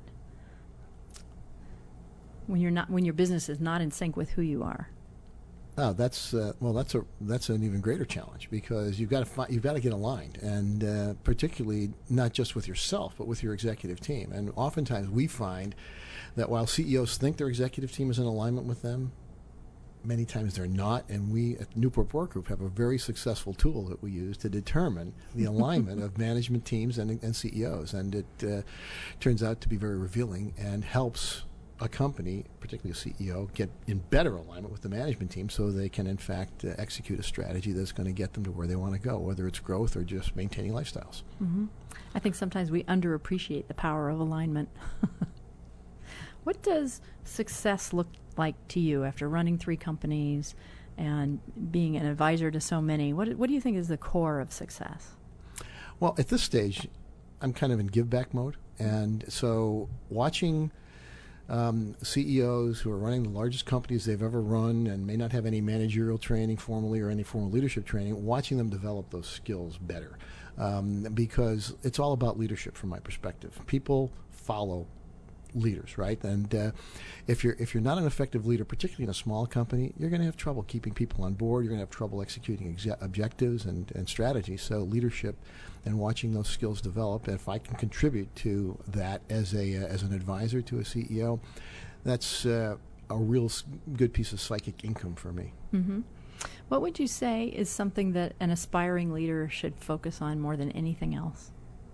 When you're not, when your business is not in sync with who you are. Oh, that's uh, well. That's a that's an even greater challenge because you've got to fi- you've got to get aligned, and uh, particularly not just with yourself, but with your executive team. And oftentimes we find that while C E Os think their executive team is in alignment with them, many times they're not. And we at Newport Board Group have a very successful tool that we use to determine the alignment of management teams and, and C E Os, and it uh, turns out to be very revealing and helps a company, particularly a C E O, get in better alignment with the management team so they can, in fact, uh, execute a strategy that's going to get them to where they want to go, whether it's growth or just maintaining lifestyles. Mm-hmm. I think sometimes we underappreciate the power of alignment. What does success look like to you after running three companies and being an advisor to so many? What, what do you think is the core of success? Well, at this stage, I'm kind of in give-back mode. And so watching Um, C E Os who are running the largest companies they've ever run and may not have any managerial training formally or any formal leadership training, watching them develop those skills better. Um, because it's all about leadership from my perspective. People follow leaders, right? And uh, if you're if you're not an effective leader, particularly in a small company, you're going to have trouble keeping people on board. You're going to have trouble executing exe- objectives and, and strategies. So leadership and watching those skills develop, and if I can contribute to that as a uh, as an advisor to a C E O, that's uh, a real s- good piece of psychic income for me. Mm-hmm. What would you say is something that an aspiring leader should focus on more than anything else?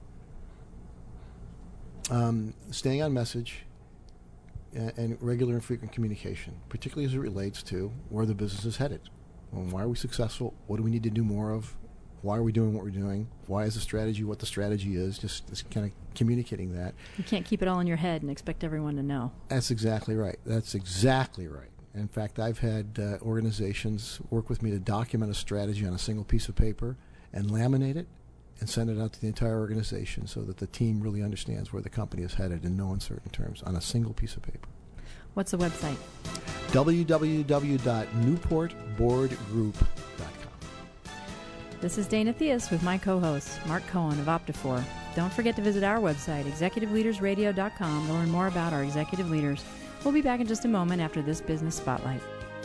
Um, staying on message and, and regular and frequent communication, particularly as it relates to where the business is headed. Well, why are we successful? What do we need to do more of? Why are we doing what we're doing? Why is the strategy what the strategy is? Just, just kind of communicating that. You can't keep it all in your head and expect everyone to know. That's exactly right. That's exactly right. In fact, I've had uh, organizations work with me to document a strategy on a single piece of paper and laminate it and send it out to the entire organization so that the team really understands where the company is headed in no uncertain terms on a single piece of paper. What's the website? w w w dot newport board group dot com. This is Dana Theus with my co-host, Mark Cohen of Optifor. Don't forget to visit our website, executive leaders radio dot com, to learn more about our executive leaders. We'll be back in just a moment after this Business Spotlight.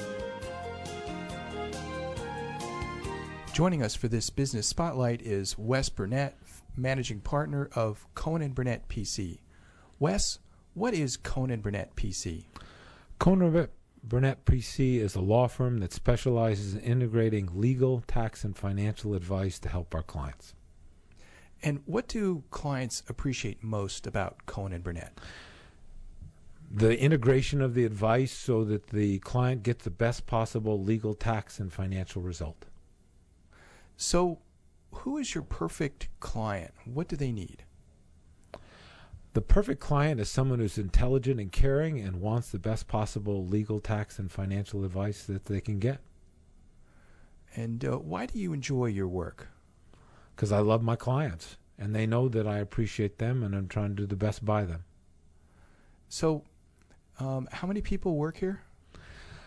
Joining us for this Business Spotlight is Wes Burnett, Managing Partner of Cohen and Burnett P C. Wes, what is Cohen and Burnett P C? Cohen and Burnett P C is a law firm that specializes in integrating legal, tax, and financial advice to help our clients. And what do clients appreciate most about Cohen and Burnett? The integration of the advice so that the client gets the best possible legal, tax, and financial result. So, who is your perfect client? What do they need? The perfect client is someone who's intelligent and caring and wants the best possible legal, tax, and financial advice that they can get. And uh, why do you enjoy your work? Because I love my clients, and they know that I appreciate them, and I'm trying to do the best by them. So, um, how many people work here?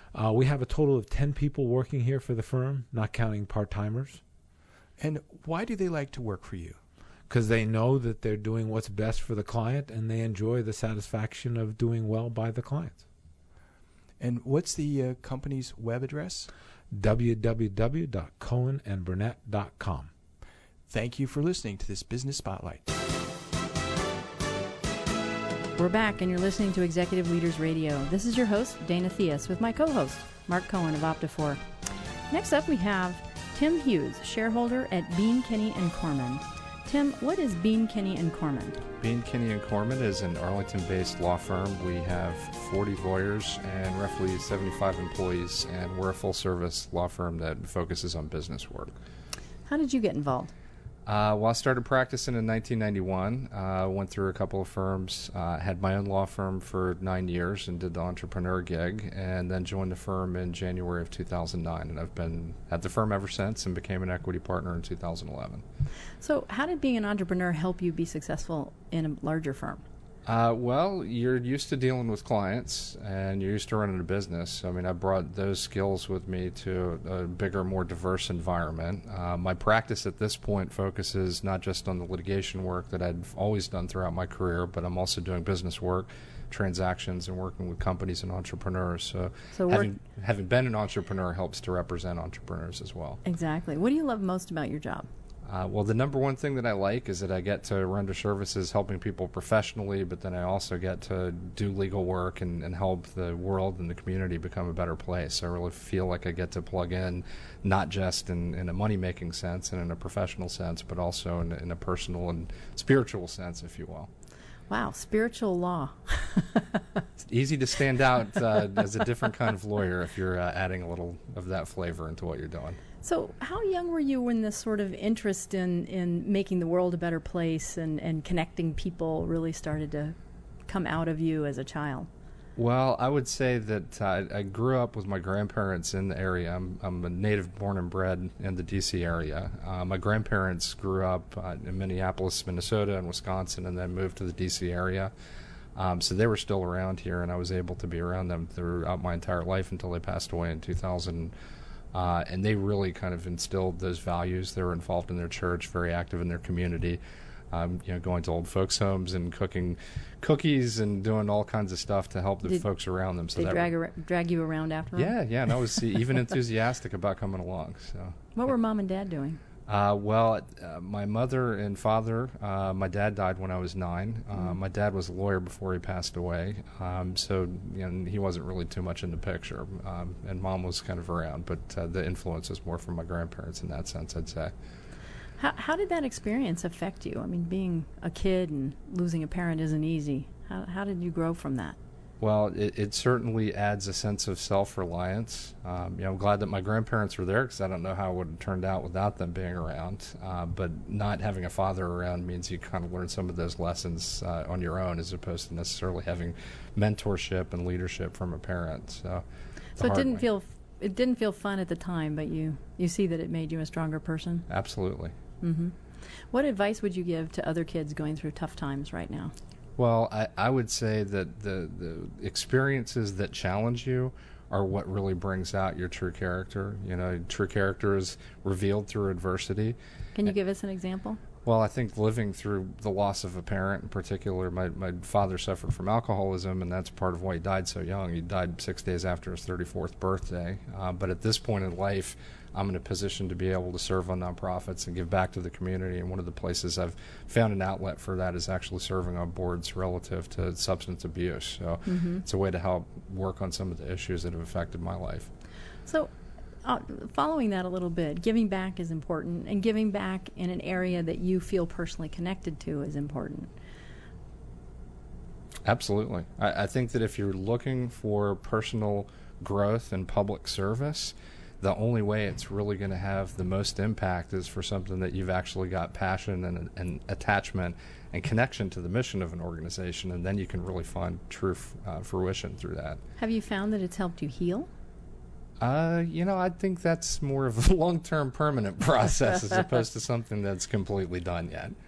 Uh, we have a total of ten people working here for the firm, not counting part-timers. And why do they like to work for you? Because they know that they're doing what's best for the client, and they enjoy the satisfaction of doing well by the clients. And what's the uh, company's web address? w w w dot cohen and burnett dot com. Thank you for listening to this Business Spotlight. We're back, and you're listening to Executive Leaders Radio. This is your host, Dana Theus, with my co-host, Mark Cohen of Optifor. Next up, we have Tim Hughes, shareholder at Bean, Kinney and Corman. Tim, what is Bean, Kinney and Corman? Bean, Kinney and Corman is an Arlington-based law firm. We have forty lawyers and roughly seventy-five employees, and we're a full-service law firm that focuses on business work. How did you get involved? Uh, well, I started practicing in nineteen ninety-one. I uh, went through a couple of firms, uh, had my own law firm for nine years and did the entrepreneur gig, and then joined the firm in January of two thousand nine. And I've been at the firm ever since and became an equity partner in two thousand eleven. So how did being an entrepreneur help you be successful in a larger firm? Uh, well, you're used to dealing with clients, and you're used to running a business. I mean, I brought those skills with me to a bigger, more diverse environment. Uh, my practice at this point focuses not just on the litigation work that I've always done throughout my career, but I'm also doing business work, transactions, and working with companies and entrepreneurs. So, so having, having been an entrepreneur helps to represent entrepreneurs as well. Exactly. What do you love most about your job? Uh, well, the number one thing that I like is that I get to render services helping people professionally, but then I also get to do legal work and, and help the world and the community become a better place. I really feel like I get to plug in not just in, in a money-making sense and in a professional sense, but also in, in a personal and spiritual sense, if you will. Wow, spiritual law. It's easy to stand out uh, as a different kind of lawyer if you're uh, adding a little of that flavor into what you're doing. So how young were you when this sort of interest in, in making the world a better place and, and connecting people really started to come out of you as a child? Well, I would say that uh, I grew up with my grandparents in the area. I'm, I'm a native born and bred in the D C area. Uh, my grandparents grew up uh, in Minneapolis, Minnesota, and Wisconsin, and then moved to the D C area. Um, so they were still around here, and I was able to be around them throughout my entire life until they passed away in two thousand. Uh, and they really kind of instilled those values. They were involved in their church, very active in their community, um, you know, going to old folks' homes and cooking cookies and doing all kinds of stuff to help the Did folks around them. So they that drag, were, ar- drag you around after them? Yeah, yeah, and I was even enthusiastic about coming along. So, what were Mom and Dad doing? Uh, well, uh, my mother and father, uh, my dad died when I was nine. Uh, mm. My dad was a lawyer before he passed away, um, so you know, he wasn't really too much in the picture. Um, and Mom was kind of around, but uh, the influence is more from my grandparents in that sense, I'd say. How, how did that experience affect you? I mean, being a kid and losing a parent isn't easy. How, how did you grow from that? Well, it, it certainly adds a sense of self-reliance. Um, you know, I'm glad that my grandparents were there because I don't know how it would have turned out without them being around. Uh, but not having a father around means you kind of learn some of those lessons uh, on your own as opposed to necessarily having mentorship and leadership from a parent. So, so it didn't way. feel it didn't feel fun at the time, but you you see that it made you a stronger person. Absolutely. Mm-hmm. What advice would you give to other kids going through tough times right now? Well, I, I would say that the, the experiences that challenge you are what really brings out your true character. You know, true character is revealed through adversity. Can you give us an example? Well, I think living through the loss of a parent in particular, my, my father suffered from alcoholism, and that's part of why he died so young. He died six days after his thirty-fourth birthday. Uh, but at this point in life, I'm in a position to be able to serve on nonprofits and give back to the community. And one of the places I've found an outlet for that is actually serving on boards relative to substance abuse. So mm-hmm. it's a way to help work on some of the issues that have affected my life. So uh, following that a little bit, giving back is important, and giving back in an area that you feel personally connected to is important. Absolutely. I, I think that if you're looking for personal growth and public service, the only way it's really going to have the most impact is for something that you've actually got passion and, and attachment and connection to the mission of an organization, and then you can really find true uh, fruition through that. Have you found that it's helped you heal? Uh, you know, I think that's more of a long-term permanent process as opposed to something that's completely done yet.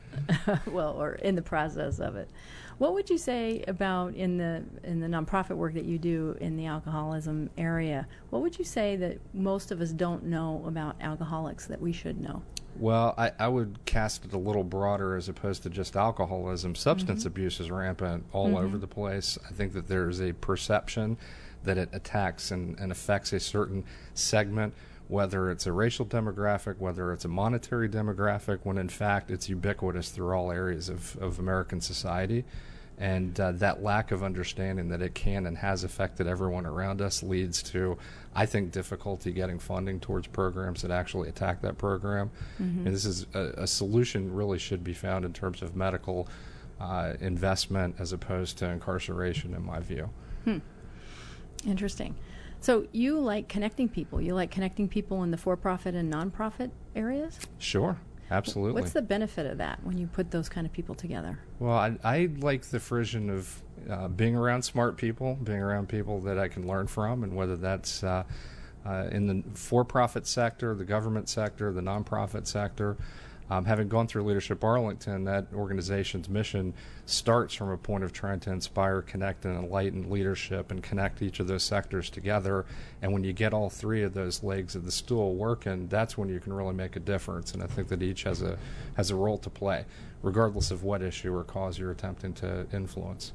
well, or in the process of it. What would you say about in the in the nonprofit work that you do in the alcoholism area? What would you say that most of us don't know about alcoholics that we should know? Well, I, I would cast it a little broader as opposed to just alcoholism. Substance Mm-hmm. abuse is rampant all Mhm. over the place. I think that there's a perception that it attacks and, and affects a certain segment, whether it's a racial demographic, whether it's a monetary demographic, when in fact it's ubiquitous through all areas of, of American society. And uh, that lack of understanding that it can and has affected everyone around us leads to, I think, difficulty getting funding towards programs that actually attack that program. Mhm. And this is a, a solution really should be found in terms of medical uh, investment as opposed to incarceration, in my view. Hmm. Interesting. So you like connecting people. You like connecting people in the for-profit and nonprofit areas? Sure, absolutely. What's the benefit of that when you put those kind of people together? Well, I, I like the frisson of uh, being around smart people, being around people that I can learn from, and whether that's uh, uh, in the for-profit sector, the government sector, the nonprofit sector. Um, having gone through Leadership Arlington, that organization's mission starts from a point of trying to inspire, connect, and enlighten leadership and connect each of those sectors together. And when you get all three of those legs of the stool working, that's when you can really make a difference. And I think that each has a has a role to play, regardless of what issue or cause you're attempting to influence.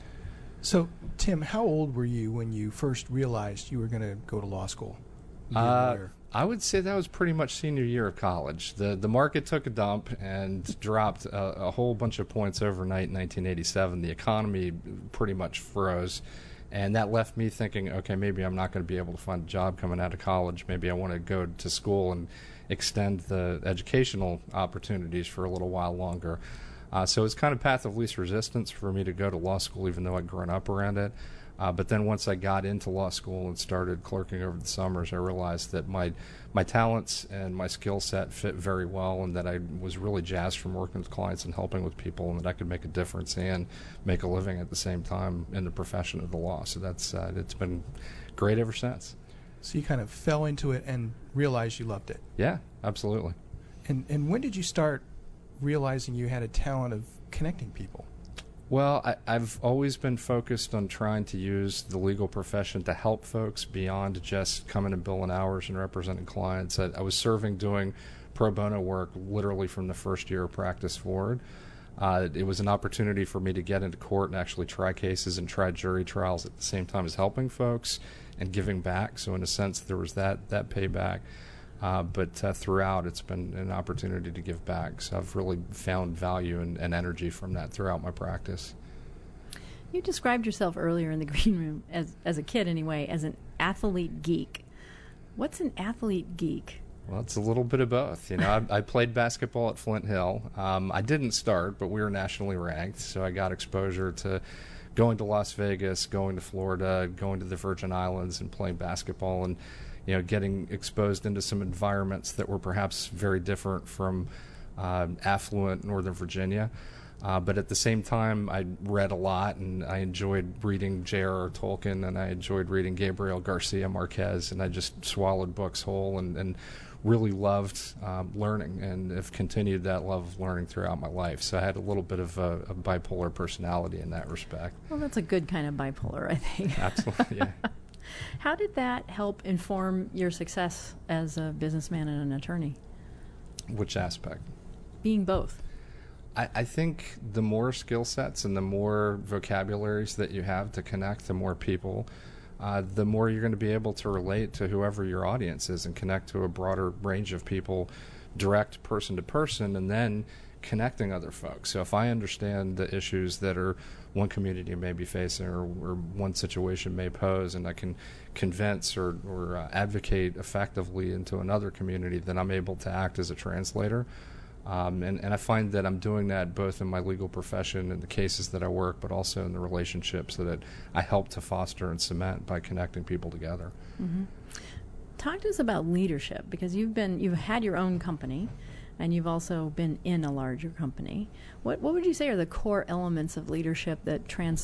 So, Tim, how old were you when you first realized you were going to go to law school? Uh, I would say that was pretty much senior year of college. The the market took a dump and dropped a, a whole bunch of points overnight in nineteen eighty-seven. The economy pretty much froze, and that left me thinking, okay, maybe I'm not going to be able to find a job coming out of college. Maybe I want to go to school and extend the educational opportunities for a little while longer. Uh, so it's kind of path of least resistance for me to go to law school, even though I'd grown up around it. Uh, but then once I got into law school and started clerking over the summers, I realized that my my talents and my skill set fit very well, and that I was really jazzed from working with clients and helping with people, and that I could make a difference and make a living at the same time in the profession of the law. So that's uh, it's been great ever since. So you kind of fell into it and realized you loved it. Yeah, absolutely. And and when did you start realizing you had a talent of connecting people? Well, I, I've always been focused on trying to use the legal profession to help folks beyond just coming and billing hours and representing clients. I, I was serving doing pro bono work literally from the first year of practice forward. Uh, it was an opportunity for me to get into court and actually try cases and try jury trials at the same time as helping folks and giving back. So in a sense, there was that, that payback. Uh, but uh, throughout, it's been an opportunity to give back. So I've really found value and, and energy from that throughout my practice. You described yourself earlier in the green room, as as a kid anyway, as an athlete geek. What's an athlete geek? Well, it's a little bit of both. You know, I, I played basketball at Flint Hill. Um, I didn't start, but we were nationally ranked, so I got exposure to going to Las Vegas, going to Florida, going to the Virgin Islands, and playing basketball, and you know, getting exposed into some environments that were perhaps very different from uh, affluent Northern Virginia. Uh, but at the same time, I read a lot, and I enjoyed reading J R R Tolkien, and I enjoyed reading Gabriel Garcia Marquez, and I just swallowed books whole and, and really loved um, learning, and have continued that love of learning throughout my life. So I had a little bit of a, a bipolar personality in that respect. Well, that's a good kind of bipolar, I think. Absolutely, yeah. How did that help inform your success as a businessman and an attorney? Which aspect? Being both. I, I think the more skill sets and the more vocabularies that you have to connect to more people, uh, the more you're going to be able to relate to whoever your audience is and connect to a broader range of people, direct person to person, and then connecting other folks. So if I understand the issues that are one community may be facing or, or one situation may pose, and I can convince or, or uh, advocate effectively into another community, then I'm able to act as a translator. Um, and, and I find that I'm doing that both in my legal profession and the cases that I work, but also in the relationships that I help to foster and cement by connecting people together. Mm-hmm. Talk to us about leadership, because you've been you've had your own company, and you've also been in a larger company. What what would you say are the core elements of leadership that trans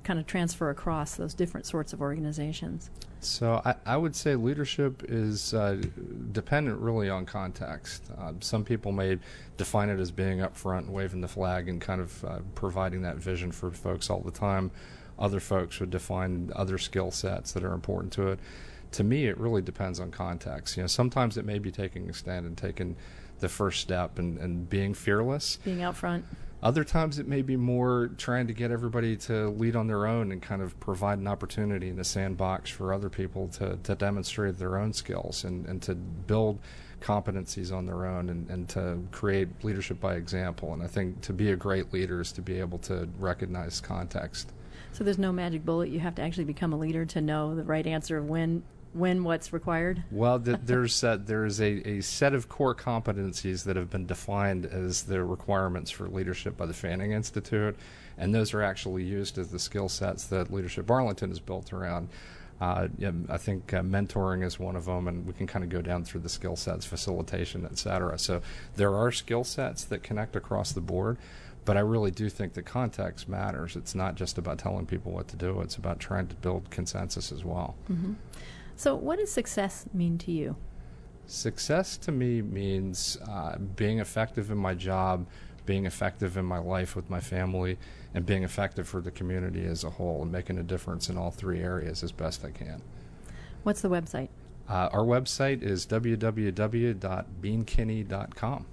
kind of transfer across those different sorts of organizations? So I, I would say leadership is uh, dependent really on context. Uh, some people may define it as being up front and waving the flag and kind of uh, providing that vision for folks all the time. Other folks would define other skill sets that are important to it. To me, it really depends on context. You know, sometimes it may be taking a stand and taking the first step and, and being fearless. Being out front. Other times it may be more trying to get everybody to lead on their own and kind of provide an opportunity in a sandbox for other people to, to demonstrate their own skills and, and to build competencies on their own and, and to create leadership by example. And I think to be a great leader is to be able to recognize context. So there's no magic bullet. You have to actually become a leader to know the right answer of when when what's required? Well, th- there's uh, there's a, a set of core competencies that have been defined as the requirements for leadership by the Fanning Institute, and those are actually used as the skill sets that Leadership Arlington is built around. Uh, yeah, I think uh, mentoring is one of them, and we can kind of go down through the skill sets, facilitation, et cetera. So there are skill sets that connect across the board, but I really do think the context matters. It's not just about telling people what to do. It's about trying to build consensus as well. Mm-hmm. So what does success mean to you? Success to me means uh, being effective in my job, being effective in my life with my family, and being effective for the community as a whole, and making a difference in all three areas as best I can. What's the website? Uh, our website is w w w dot bean kinney dot com.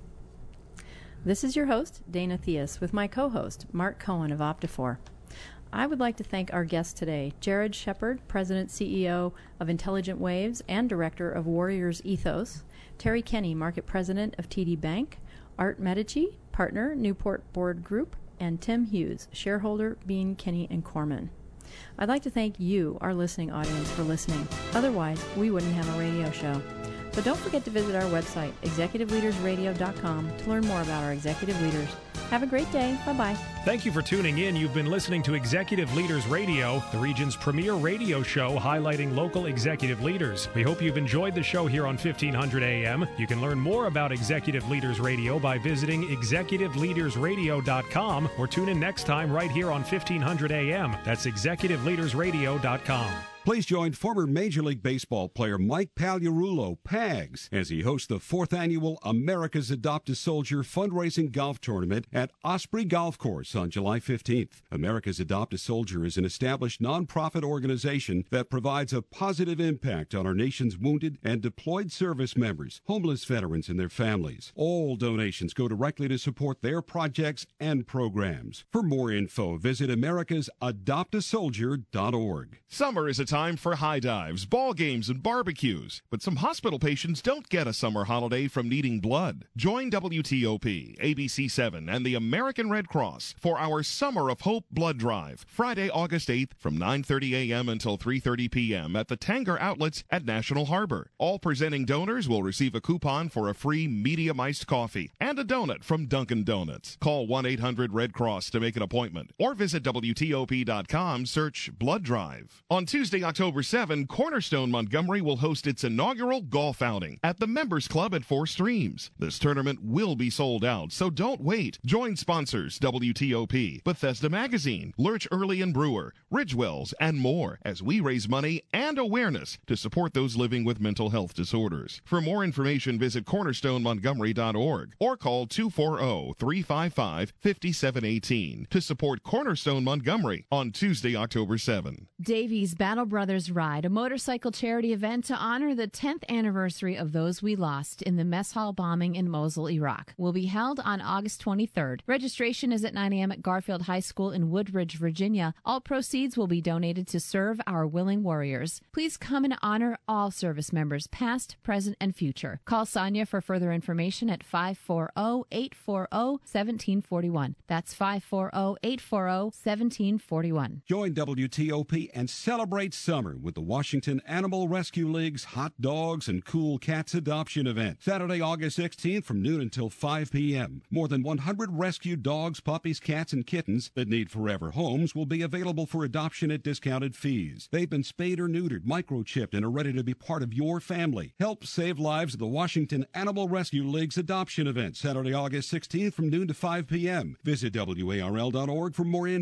This is your host, Dana Theus, with my co-host, Mark Cohen of Optifor. I would like to thank our guests today, Jared Shepard, President, C E O of Intelligent Waves and Director of Warriors Ethos, Terry Kenny, Market President of T D Bank, Art Medici, Partner, Newport Board Group, and Tim Hughes, Shareholder, Bean, Kinney and Corman. I'd like to thank you, our listening audience, for listening. Otherwise, we wouldn't have a radio show. So don't forget to visit our website, executive leaders radio dot com, to learn more about our executive leaders. Have a great day. Bye-bye. Thank you for tuning in. You've been listening to Executive Leaders Radio, the region's premier radio show highlighting local executive leaders. We hope you've enjoyed the show here on fifteen hundred A M. You can learn more about Executive Leaders Radio by visiting executive leaders radio dot com or tune in next time right here on fifteen hundred A M. That's executive leaders radio dot com. Please join former Major League Baseball player Mike Pagliarulo, Pags, as he hosts the fourth annual America's Adopt a Soldier fundraising golf tournament at Osprey Golf Course on July fifteenth. America's Adopt a Soldier is an established nonprofit organization that provides a positive impact on our nation's wounded and deployed service members, homeless veterans, and their families. All donations go directly to support their projects and programs. For more info, visit americas adopt a soldier dot org. Summer is a time for high dives, ball games, and barbecues. But some hospital patients don't get a summer holiday from needing blood. Join W T O P, A B C seven, and the American Red Cross for our Summer of Hope Blood Drive, Friday, August eighth from nine thirty a m until three thirty p m at the Tanger Outlets at National Harbor. All presenting donors will receive a coupon for a free medium iced coffee and a donut from Dunkin' Donuts. Call one eight hundred red cross to make an appointment or visit W T O P dot com, search Blood Drive. On Tuesday, October seventh, Cornerstone Montgomery will host its inaugural golf outing at the Members Club at Four Streams. This tournament will be sold out, so don't wait. Join sponsors W T O P, Bethesda Magazine, Lurch Early and Brewer, Ridgewells, and more as we raise money and awareness to support those living with mental health disorders. For more information, visit cornerstone montgomery dot org or call two four zero, three five five, five seven one eight to support Cornerstone Montgomery on Tuesday, October seventh. Davies Battle Brothers Ride, a motorcycle charity event to honor the tenth anniversary of those we lost in the mess hall bombing in Mosul, Iraq, will be held on August twenty-third. Registration is at nine a m at Garfield High School in Woodridge, Virginia. All proceeds will be donated to serve our willing warriors. Please come and honor all service members, past, present, and future. Call Sonia for further information at five four zero, eight four zero, one seven four one. That's five four zero, eight four zero, one seven four one. Join W T O P and celebrate summer with the Washington Animal Rescue League's Hot Dogs and Cool Cats Adoption Event. Saturday, August sixteenth from noon until five p m More than one hundred rescued dogs, puppies, cats, and kittens that need forever homes will be available for adoption at discounted fees. They've been spayed or neutered, microchipped, and are ready to be part of your family. Help save lives at the Washington Animal Rescue League's Adoption Event, Saturday, August sixteenth from noon to five p m Visit W A R L dot org for more info.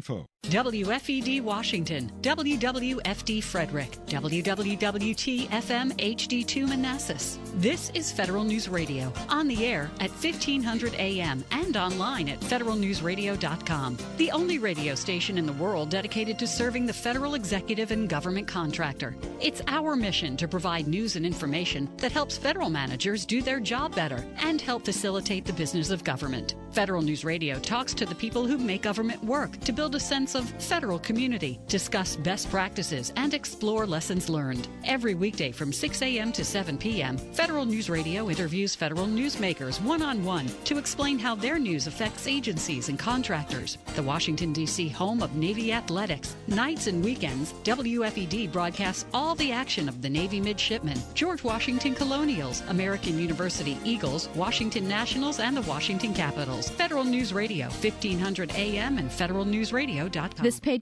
W F E D Washington, W W F D Frederick, W W W T F M H D two Manassas. This is Federal News Radio, on the air at fifteen hundred A M and online at federal news radio dot com. The only radio station in the world dedicated to serving the federal executive and government contractor. It's our mission to provide news and information that helps federal managers do their job better and help facilitate the business of government. Federal News Radio talks to the people who make government work to build a sense of federal community, discuss best practices, and explore lessons learned. Every weekday from six A M to seven P M, Federal News Radio interviews federal newsmakers one-on-one to explain how their news affects agencies and contractors. The Washington, D C home of Navy athletics. Nights and weekends, W F E D broadcasts all the action of the Navy midshipmen, George Washington Colonials, American University Eagles, Washington Nationals, and the Washington Capitals. Federal News Radio, fifteen hundred A M and federal news radio dot com. This paid